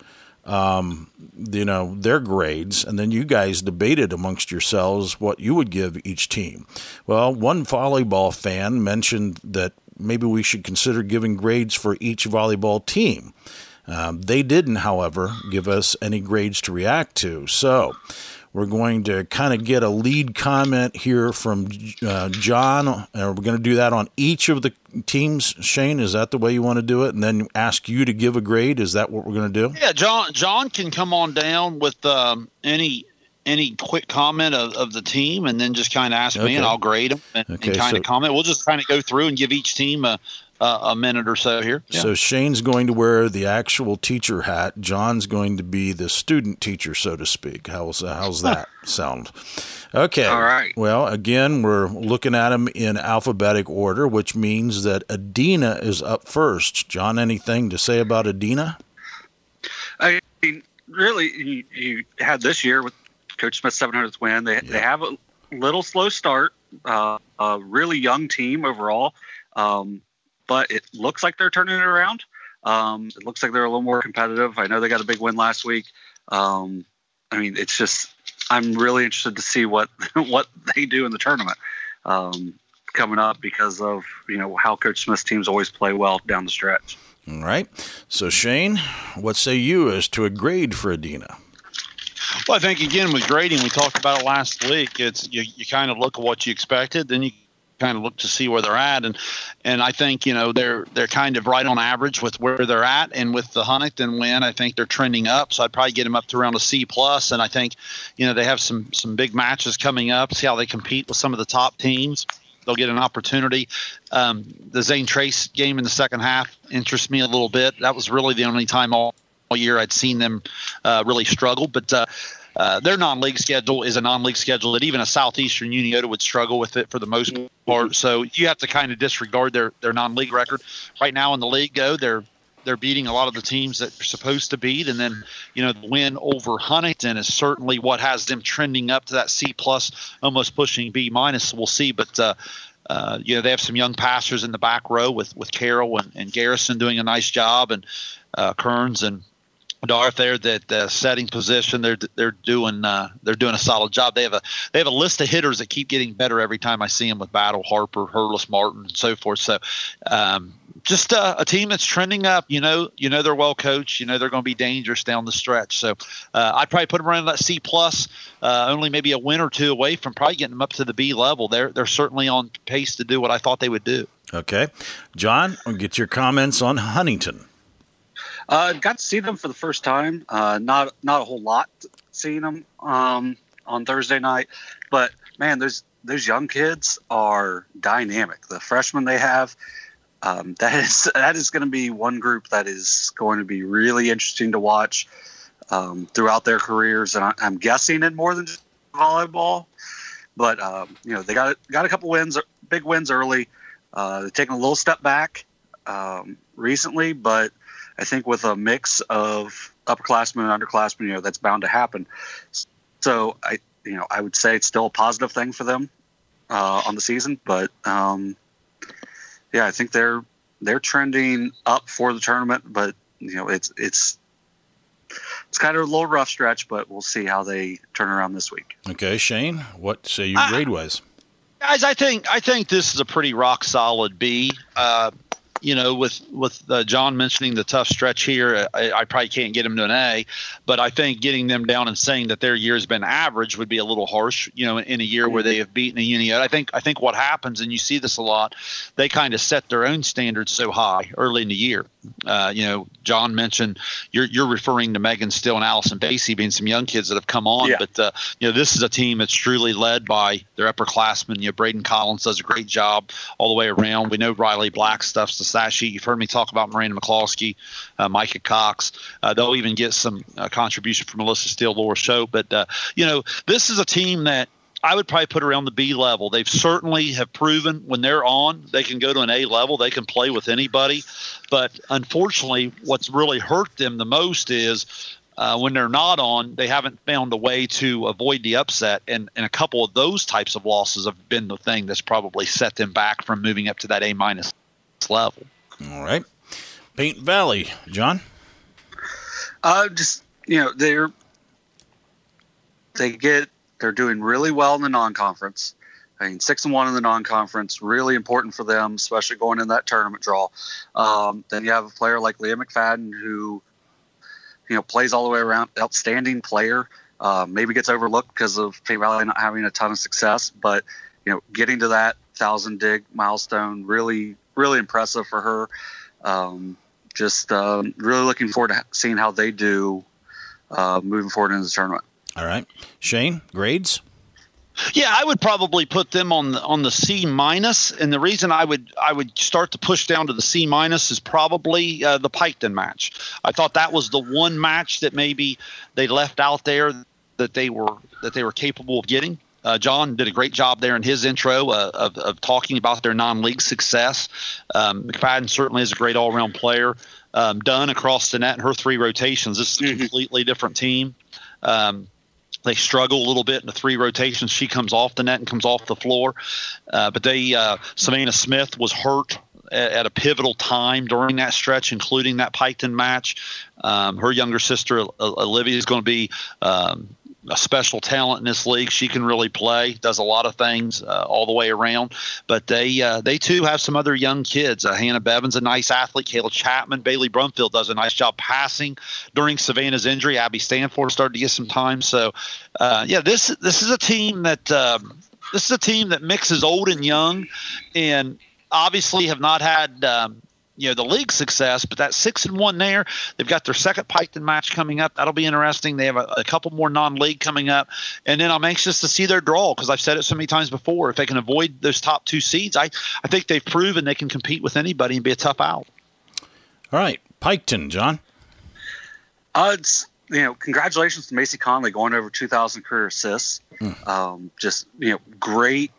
their grades, and then you guys debated amongst yourselves what you would give each team. Well, one volleyball fan mentioned that maybe we should consider giving grades for each volleyball team. They didn't, however, give us any grades to react to. So we're going to kind of get a lead comment here from John. We're going to do that on each of the teams. Shane, is that the way you want to do it? And then ask you to give a grade? Is that what we're going to do? Yeah, John can come on down with any quick comment of the team, and then just kind of ask me, and I'll grade them and kind of comment. We'll just kind of go through and give each team a minute or so here. Yeah. So Shane's going to wear the actual teacher hat. John's going to be the student teacher, so to speak. How's that sound? Okay. All right. Well, again, we're looking at them in alphabetic order, which means that Adina is up first. John, anything to say about Adina? I mean, really, you had this year with Coach Smith's 700th win. They have a little slow start, a really young team overall, but it looks like they're turning it around. It looks like they're a little more competitive. I know they got a big win last week. I mean, it's just I'm really interested to see what they do in the tournament coming up because of how Coach Smith's teams always play well down the stretch. All right. So Shane, what say you as to a grade for Adina? Well, I think, again, with grading, we talked about it last week. It's you kind of look at what you expected, then you kind of look to see where they're at. And I think, they're kind of right on average with where they're at. And with the Huntington win, I think they're trending up. So I'd probably get them up to around a C+. And I think, they have some big matches coming up, see how they compete with some of the top teams. They'll get an opportunity. The Zane Trace game in the second half interests me a little bit. That was really the only time all year I'd seen them really struggle, but their non-league schedule is a non-league schedule that even a Southeastern Uniota would struggle with it for the most part. So you have to kind of disregard their non-league record. Right now in the league, they're beating a lot of the teams that they're supposed to beat, and then the win over Huntington is certainly what has them trending up to that C+, almost pushing B-. We'll see, but they have some young passers in the back row with Carroll and Garrison doing a nice job, and Kearns and Darth there that setting position they're doing a solid job. They have a list of hitters that keep getting better every time I see them with Battle, Harper, Hurlis, Martin, and so forth. So just a team that's trending up. They're well coached. They're going to be dangerous down the stretch. So I'd probably put them around that C+. Only maybe a win or two away from probably getting them up to the B level. They're certainly on pace to do what I thought they would do. Okay, John, I'll get your comments on Huntington. Got to see them for the first time. Not a whole lot seeing them on Thursday night, but man, those young kids are dynamic. The freshmen they have, that is going to be one group that is going to be really interesting to watch. throughout their careers, and I'm guessing in more than just volleyball. But they got a couple wins, big wins early. They've taken a little step back recently, but I think with a mix of upperclassmen and underclassmen, that's bound to happen. So I would say it's still a positive thing for them on the season, but I think they're trending up for the tournament. But it's kind of a little rough stretch, but we'll see how they turn around this week. Okay, Shane, what say you grade-wise? Guys, I think this is a pretty rock solid B. With John mentioning the tough stretch here, I probably can't get him to an A, but I think getting them down and saying that their year has been average would be a little harsh, in a year where they have beaten a Union. I think what happens, and you see this a lot, they kind of set their own standards so high early in the year. John mentioned you're referring to Megan Still and Allison Basie being some young kids that have come on, but this is a team that's truly led by their upperclassmen. Braden Collins does a great job all the way around. We know Riley Blackstuff's the stat sheet. You've heard me talk about Miranda McCloskey, Micah Cox. They'll even get some contribution from Melissa Steele, Laura Shope. But this is a team that I would probably put around the B level. They've certainly have proven when they're on, they can go to an A level. They can play with anybody. But unfortunately, what's really hurt them the most is when they're not on, they haven't found a way to avoid the upset. And a couple of those types of losses have been the thing that's probably set them back from moving up to that A- level. All right. Paint Valley, John? They're doing really well in the non-conference. 6-1 in the non-conference, really important for them, especially going in that tournament draw. Then you have a player like Leah McFadden who, plays all the way around, outstanding player. Maybe gets overlooked because of Paint Valley not having a ton of success, but getting to that 1,000 dig milestone, really, really impressive for her. Really looking forward to seeing how they do moving forward in the tournament. All right. Shane, grades? Yeah, I would probably put them on the C-, and the reason I would start to push down to the C- is probably the Piketon match. I thought that was the one match that maybe they left out there that they were capable of getting. John did a great job there in his intro of talking about their non-league success. McFadden certainly is a great all-around player. Dunn across the net in her 3 rotations. This is a completely different team. They struggle a little bit in the 3 rotations. She comes off the net and comes off the floor. But Savannah Smith was hurt at a pivotal time during that stretch, including that Piketon match. Her younger sister, Olivia, is going to be a special talent in this league. She can really play, does a lot of things all the way around. But they too have some other young kids. Hannah Bevan's a nice athlete. Kayla Chapman, Bailey Brumfield does a nice job passing during Savannah's injury. Abby Stanford started to get some time. So this is a team that mixes old and young, and obviously have not had the league success, but that 6-1 there, they've got their second Piketon match coming up. That'll be interesting. They have a couple more non-league coming up, and then I'm anxious to see their draw because I've said it so many times before. If they can avoid those top 2 seeds, I think they've proven they can compete with anybody and be a tough out. All right, Piketon, John. Congratulations to Macy Conley going over 2,000 career assists. Great.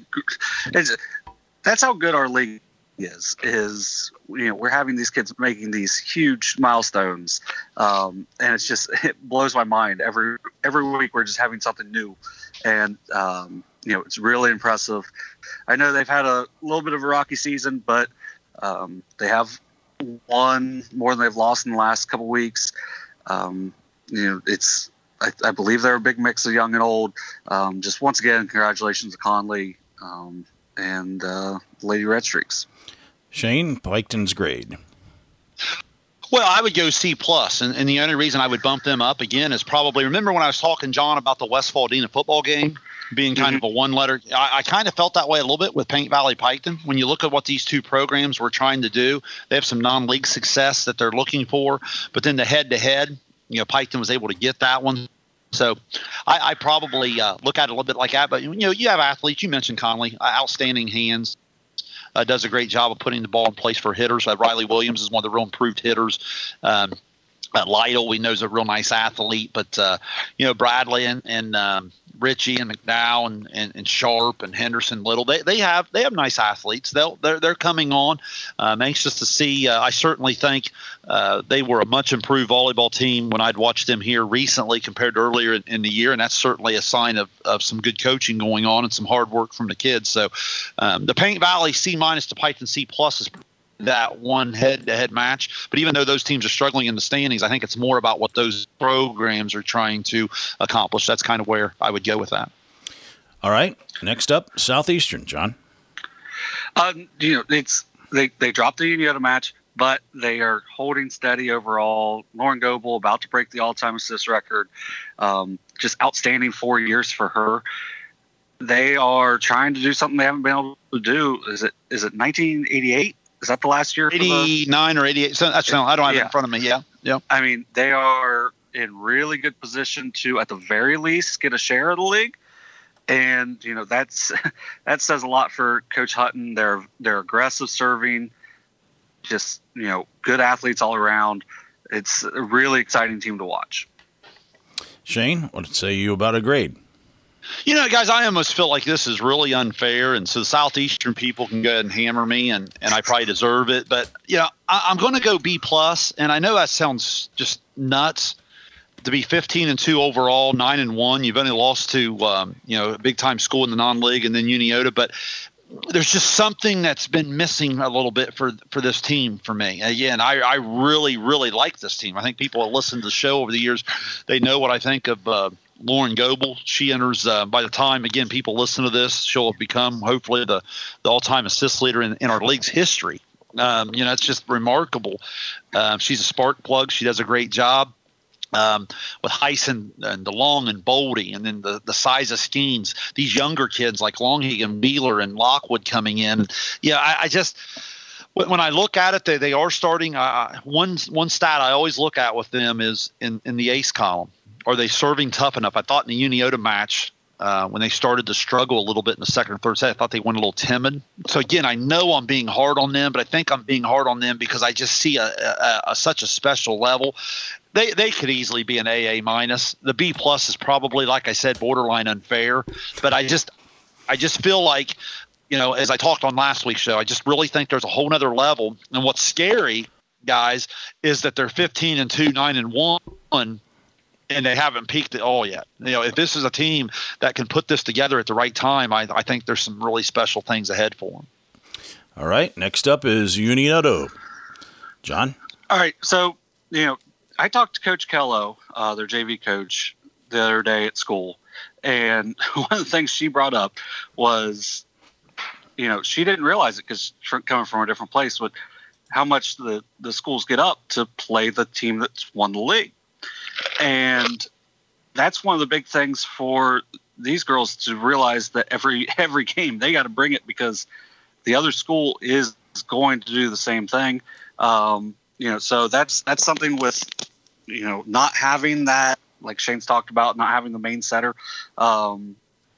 That's how good our league is we're having these kids making these huge milestones, and it blows my mind every week. We're just having something new, and it's really impressive. I know they've had a little bit of a rocky season, but they have won more than they've lost in the last couple weeks. I believe they're a big mix of young and old. Just once again, congratulations to Conley and Lady Red Streaks. Shane, Piketon's grade. Well, I would go C+, and the only reason I would bump them up again is probably, remember when I was talking, John, about the Westfaldina football game being kind of a one-letter? I kind of felt that way a little bit with Paint Valley Piketon. When you look at what these 2 programs were trying to do, they have some non-league success that they're looking for, but then the head-to-head, Piketon was able to get that one. So I probably look at it a little bit like that. But, you have athletes. You mentioned Conley, outstanding hands. Does a great job of putting the ball in place for hitters. Riley Williams is one of the real improved hitters. Lytle, we know, is a real nice athlete, but Bradley and Richie and McDowell and Sharp and Henderson Little, they have nice athletes. They're coming on. I'm anxious to see. I certainly think they were a much improved volleyball team when I'd watched them here recently compared to earlier in the year, and that's certainly a sign of some good coaching going on and some hard work from the kids. So the Paint Valley C- to Piketon C+ is that one head-to-head match. But even though those teams are struggling in the standings, I think it's more about what those programs are trying to accomplish. That's kind of where I would go with that. All right. Next up, Southeastern, John. They dropped the Unionota match, but they are holding steady overall. Lauren Goebel about to break the all-time assist record. Just outstanding 4 years for her. They are trying to do something they haven't been able to do. Is it 1988? Is that the last year? 89 or 88. So I don't have it in front of me. Yeah. I mean, they are in really good position to, at the very least, get a share of the league. And, that says a lot for Coach Hutton. They're aggressive serving, just, good athletes all around. It's a really exciting team to watch. Shane, what say you about a grade? Guys, I almost feel like this is really unfair, and so the Southeastern people can go ahead and hammer me, and I probably deserve it. But, I'm going to go B+, and I know that sounds just nuts to be 15-2 overall, 9-1. You've only lost to, a big-time school in the non-league and then Unionota, but there's just something that's been missing a little bit for this team for me. Again, I really, really like this team. I think people have listened to the show over the years. They know what I think of Lauren Goebel. She enters by the time, again, people listen to this, she'll have become hopefully the all-time assist leader in our league's history. It's just remarkable. She's a spark plug. She does a great job. With Heiss and DeLong and Boldy, and then the size of Skeens, these younger kids like Longhagen, Wheeler, and Lockwood coming in. I just when I look at it, they are starting. One stat I always look at with them is in the ace column. Are they serving tough enough? I thought in the Unionota match when they started to struggle a little bit in the second or third set, I thought they went a little timid. So, again, I know I'm being hard on them, but I think I'm being hard on them because I just see such a special level. They could easily be an AA-. The B+ is probably, like I said, borderline unfair. But I just feel like, as I talked on last week's show, I just really think there's a whole nother level. And what's scary, guys, is that they're 15-2, 9-1. And they haven't peaked at all yet. If this is a team that can put this together at the right time, I think there's some really special things ahead for them. All right. Next up is Unionota. John? All right. So, I talked to Coach Kello, their JV coach, the other day at school. And one of the things she brought up was, she didn't realize it because coming from a different place, but how much the schools get up to play the team that's won the league. And that's one of the big things for these girls to realize that every game they got to bring it because the other school is going to do the same thing. So that's something with, not having that, like Shane's talked about, not having the main setter, kind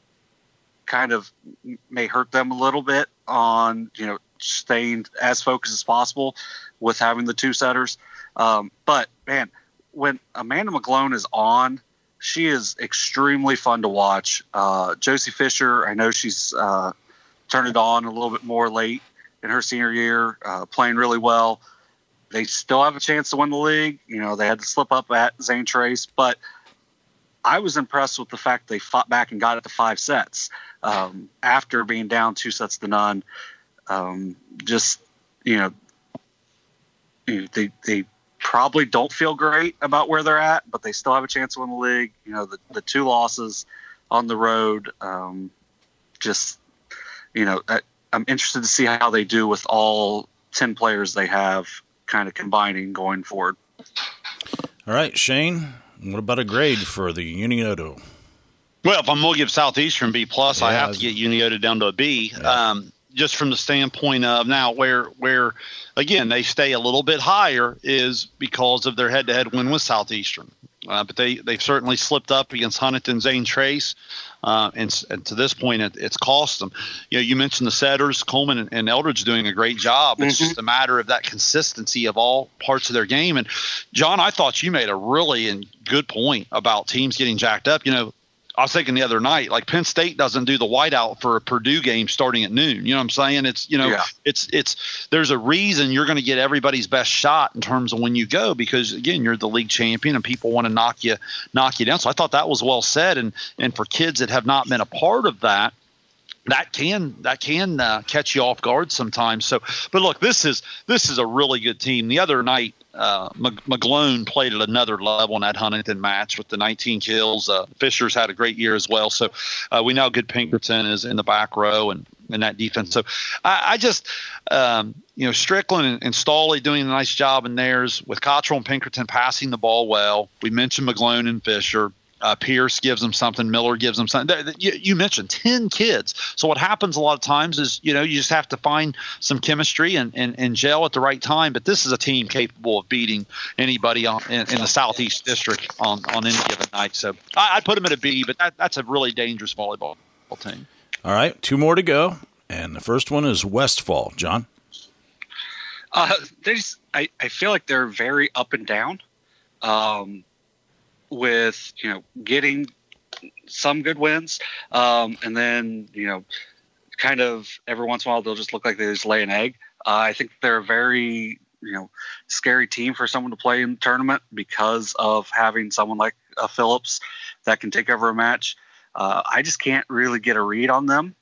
of may hurt them a little bit on, staying as focused as possible with having the two setters. But man, when Amanda McGlone is on, she is extremely fun to watch. Josie Fisher, I know she's turned it on a little bit more late in her senior year, playing really well. They still have a chance to win the league. They had to slip up at Zane Trace, but I was impressed with the fact they fought back and got it to 5 sets after being down 2-0. They probably don't feel great about where they're at, but they still have a chance to win the league. The 2 losses on the road, I'm interested to see how they do with all 10 players they have kind of combining going forward. All right, Shane, what about a grade for the Unionota? Well, if I'm going to give Southeastern B+, I have to get Unionota down to a B. Yeah. Just from the standpoint of now where again, they stay a little bit higher is because of their head-to-head win with Southeastern. but they've certainly slipped up against Huntington, Zane Trace. And to this point, it's cost them. You mentioned the setters, Coleman and Eldridge doing a great job. It's just a matter of that consistency of all parts of their game. And John, I thought you made a really good point about teams getting jacked up. I was thinking the other night, like Penn State doesn't do the whiteout for a Purdue game starting at noon. You know what I'm saying? It's there's a reason you're going to get everybody's best shot in terms of when you go, because again, you're the league champion and people want to knock you down. So I thought that was well said. And for kids that have not been a part of that can catch you off guard sometimes. So, but look, this is a really good team. The other night, McGlone played at another level in that Huntington match with the 19 kills. Fisher's had a great year as well. So we know good Pinkerton is in the back row and in that defense. So I just, Strickland and Stawley doing a nice job in theirs, with Cottrell and Pinkerton passing the ball well. We mentioned McGlone and Fisher. Pierce gives them something. Miller gives them something. You mentioned 10 kids. So what happens a lot of times is, you just have to find some chemistry and gel at the right time. But this is a team capable of beating anybody in the Southeast District on any given night. So I'd put them at a B, but that's a really dangerous volleyball team. All right, 2 more to go. And the first one is Westfall. John? I feel like they're very up and down. With getting some good wins, and then kind of every once in a while they'll just look like they just lay an egg. I think they're a very scary team for someone to play in the tournament because of having someone like Phillips that can take over a match. I just can't really get a read on them.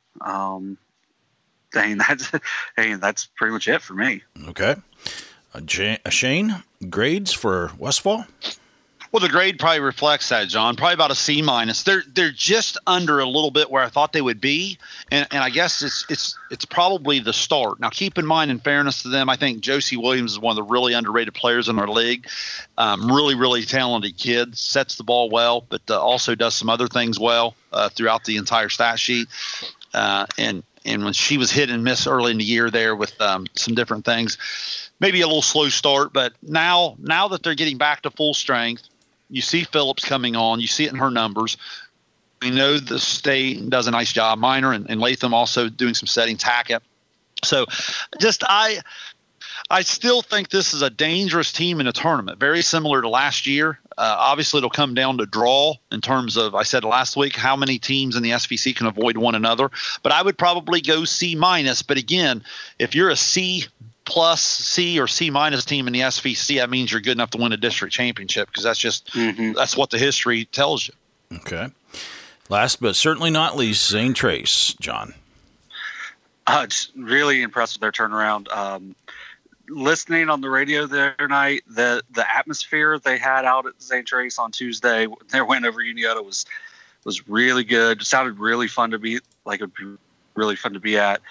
That's pretty much it for me. Okay, Shane, grades for Westfall? Well, the grade probably reflects that, John. Probably about a C-. They're just under a little bit where I thought they would be, and I guess it's probably the start. Now, keep in mind, in fairness to them, I think Josie Williams is one of the really underrated players in our league. Really, really talented kid, sets the ball well, but also does some other things well throughout the entire stat sheet. And when she was hit and miss early in the year there with some different things, maybe a little slow start, but now that they're getting back to full strength. You see Phillips coming on. You see it in her numbers. We know the state does a nice job. Minor and Latham also doing some setting Tackett. So just I still think this is a dangerous team in a tournament, very similar to last year. Obviously, it'll come down to draw in terms of, I said last week, how many teams in the SVC can avoid one another. But I would probably go C-. But again, if you're a C+ C or C- team in the SVC, that means you're good enough to win a district championship, because that's just that's what the history tells you. Okay. Last but certainly not least, Zane Trace. John? Just really impressed with their turnaround. Listening on the radio the other night, the atmosphere they had out at Zane Trace on Tuesday, their win over Uniota was really good. It sounded really fun to be like. It would be really fun to be at.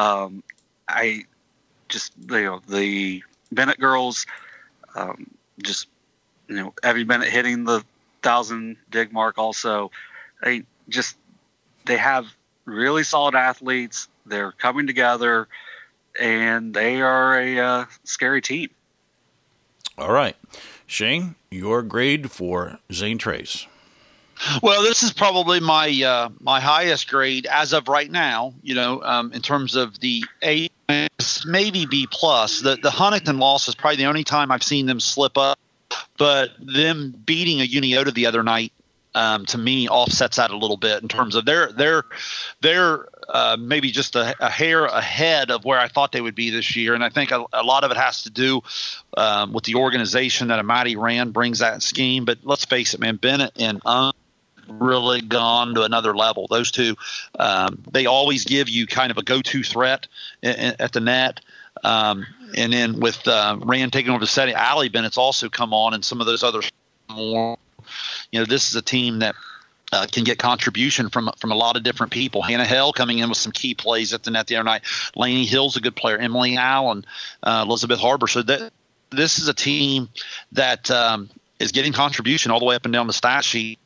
The Bennett girls, Evie Bennett hitting the 1,000 dig mark. Also, they have really solid athletes. They're coming together, and they are a scary team. All right, Shane, your grade for Zane Trace. Well, this is probably my my highest grade as of right now. In terms of the A, maybe B+. The Huntington loss is probably the only time I've seen them slip up, but them beating a Uniota the other night, to me, offsets that a little bit in terms of they're maybe just a hair ahead of where I thought they would be this year. And I think a lot of it has to do with the organization that Amati Rand brings that scheme. But let's face it, man, Bennett and really gone to another level. Those two, they always give you kind of a go-to threat at the net. And then with Rand taking over the setting, Allie Bennett's also come on, and some of those other more. This is a team that can get contribution from a lot of different people. Hannah Hell coming in with some key plays at the net the other night. Lainey Hill's a good player. Emily Allen, Elizabeth Harbor. So this is a team that is getting contribution all the way up and down the stat sheet.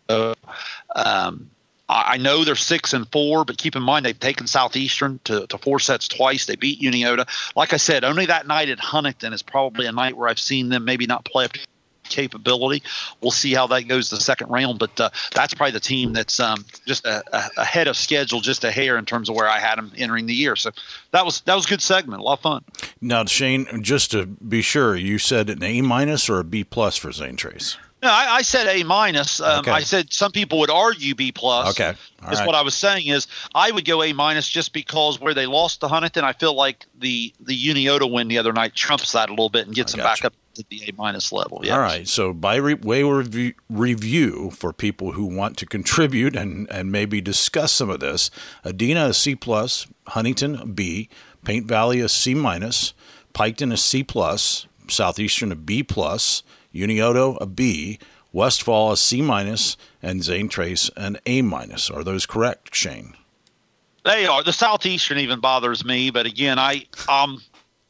I know they're 6-4, but keep in mind they've taken Southeastern to 4 sets twice. They beat Uniota. Like I said, only that night at Huntington is probably a night where I've seen them maybe not play up to capability. We'll see how that goes the second round, but that's probably the team that's just ahead of schedule, just a hair in terms of where I had them entering the year. So that was a good segment, a lot of fun. Now, Shane, just to be sure, you said an A- or a B+ for Zane Trace? No, I said A-. Okay. I said some people would argue B+. Okay. All right. What I was saying is I would go A- just because where they lost to Huntington, I feel like the Uniota win the other night trumps that a little bit and gets them back up to the A- level. Yes. All right. So by way review for people who want to contribute and maybe discuss some of this, Adena a C+, Huntington a B, Paint Valley a C-, Piketon a C+, Southeastern a B+, Unioto a B, Westfall a C-, and Zane Trace an A-. Are those correct, Shane? They are. The Southeastern even bothers me, but again, I'm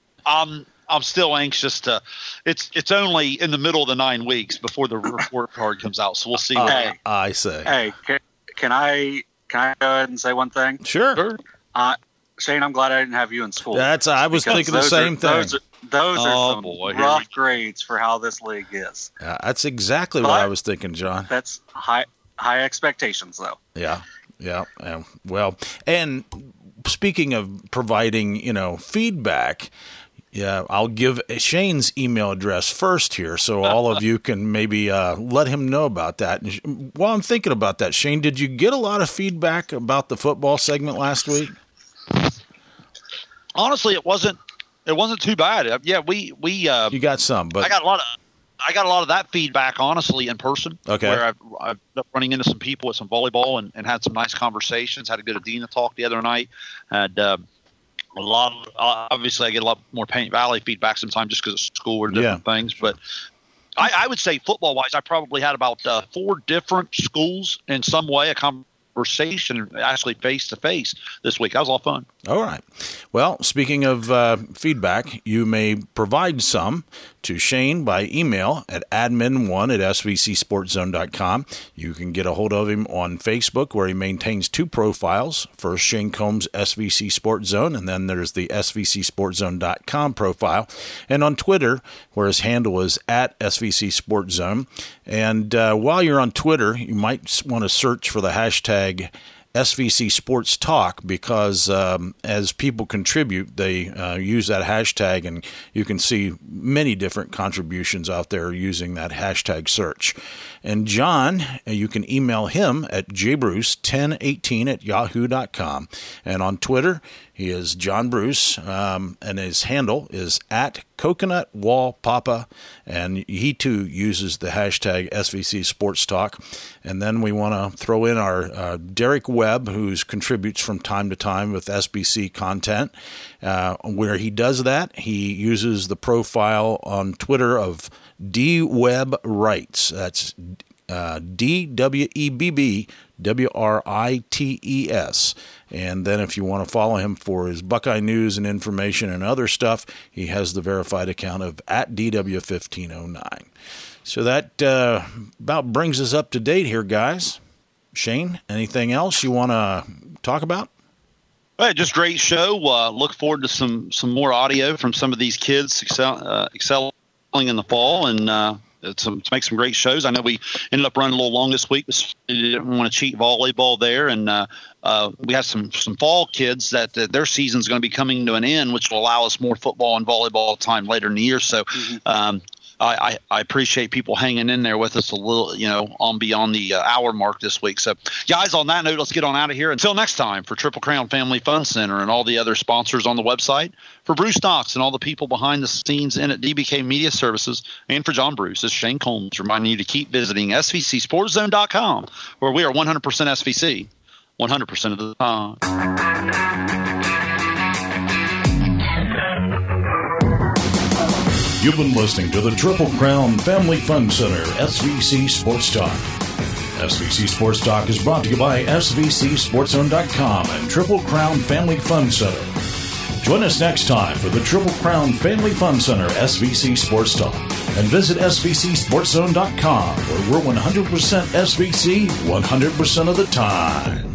still anxious to. It's only in the middle of the 9 weeks before the report card comes out, so we'll see. I say. Hey, can I go ahead and say one thing? Sure. Shane, I'm glad I didn't have you in school. I was thinking the same thing. Those are some rough grades for how this league is. That's exactly what I was thinking, John. That's high expectations, though. Yeah. Well, and speaking of providing, feedback, I'll give Shane's email address first here, so all of you can maybe let him know about that. And while I'm thinking about that, Shane, did you get a lot of feedback about the football segment last week? Honestly, it wasn't too bad. Yeah, we you got some, but I got a lot of that feedback honestly in person. Okay, where I've ended up running into some people at some volleyball and had some nice conversations. Had a good Adena talk the other night. Had a lot. Obviously, I get a lot more Paint Valley feedback sometimes just because of school or different things. But I would say football wise, I probably had about 4 different schools in some way a conversation actually face to face this week. That was all fun. All right. Well, speaking of feedback, you may provide some to Shane by email at admin1@svcsportzone.com. You can get a hold of him on Facebook, where he maintains 2 profiles. First, Shane Combs, SVC Sports Zone, and then there's the svcsportzone.com profile. And on Twitter, where his handle is at SVC Sports Zone. And while you're on Twitter, you might want to search for the hashtag SVC Sports Talk, because as people contribute, they use that hashtag, and you can see many different contributions out there using that hashtag search. And John, you can email him at jbruce1018@yahoo.com. And on Twitter, he is John Bruce, and his handle is at Coconut Wall Papa, and he too uses the hashtag SVC Sports Talk. And then we want to throw in our Derek Webb, who contributes from time to time with SBC content. Where he does that, he uses the profile on Twitter of DWebb Writes. That's DWEBBWRITES. And then if you want to follow him for his Buckeye news and information and other stuff, he has the verified account of at DW1509. So that about brings us up to date here, guys. Shane, anything else you want to talk about? Well, just great show. Look forward to some more audio from some of these kids excelling in the fall, and to make some great shows. I know we ended up running a little long this week. We didn't want to cheat volleyball there, and we have some fall kids that their season's going to be coming to an end, which will allow us more football and volleyball time later in the year. So I appreciate people hanging in there with us a little, on beyond the hour mark this week. So, guys, on that note, let's get on out of here. Until next time, for Triple Crown Family Fun Center and all the other sponsors on the website, for Bruce Knox and all the people behind the scenes in at DBK Media Services, and for John Bruce, this is Shane Combs reminding you to keep visiting svcsportzone.com, where we are 100% SVC, 100% of the time. You've been listening to the Triple Crown Family Fun Center SVC Sports Talk. SVC Sports Talk is brought to you by svcsportzone.com and Triple Crown Family Fun Center. Join us next time for the Triple Crown Family Fun Center SVC Sports Talk, and visit svcsportzone.com, where we're 100% SVC 100% of the time.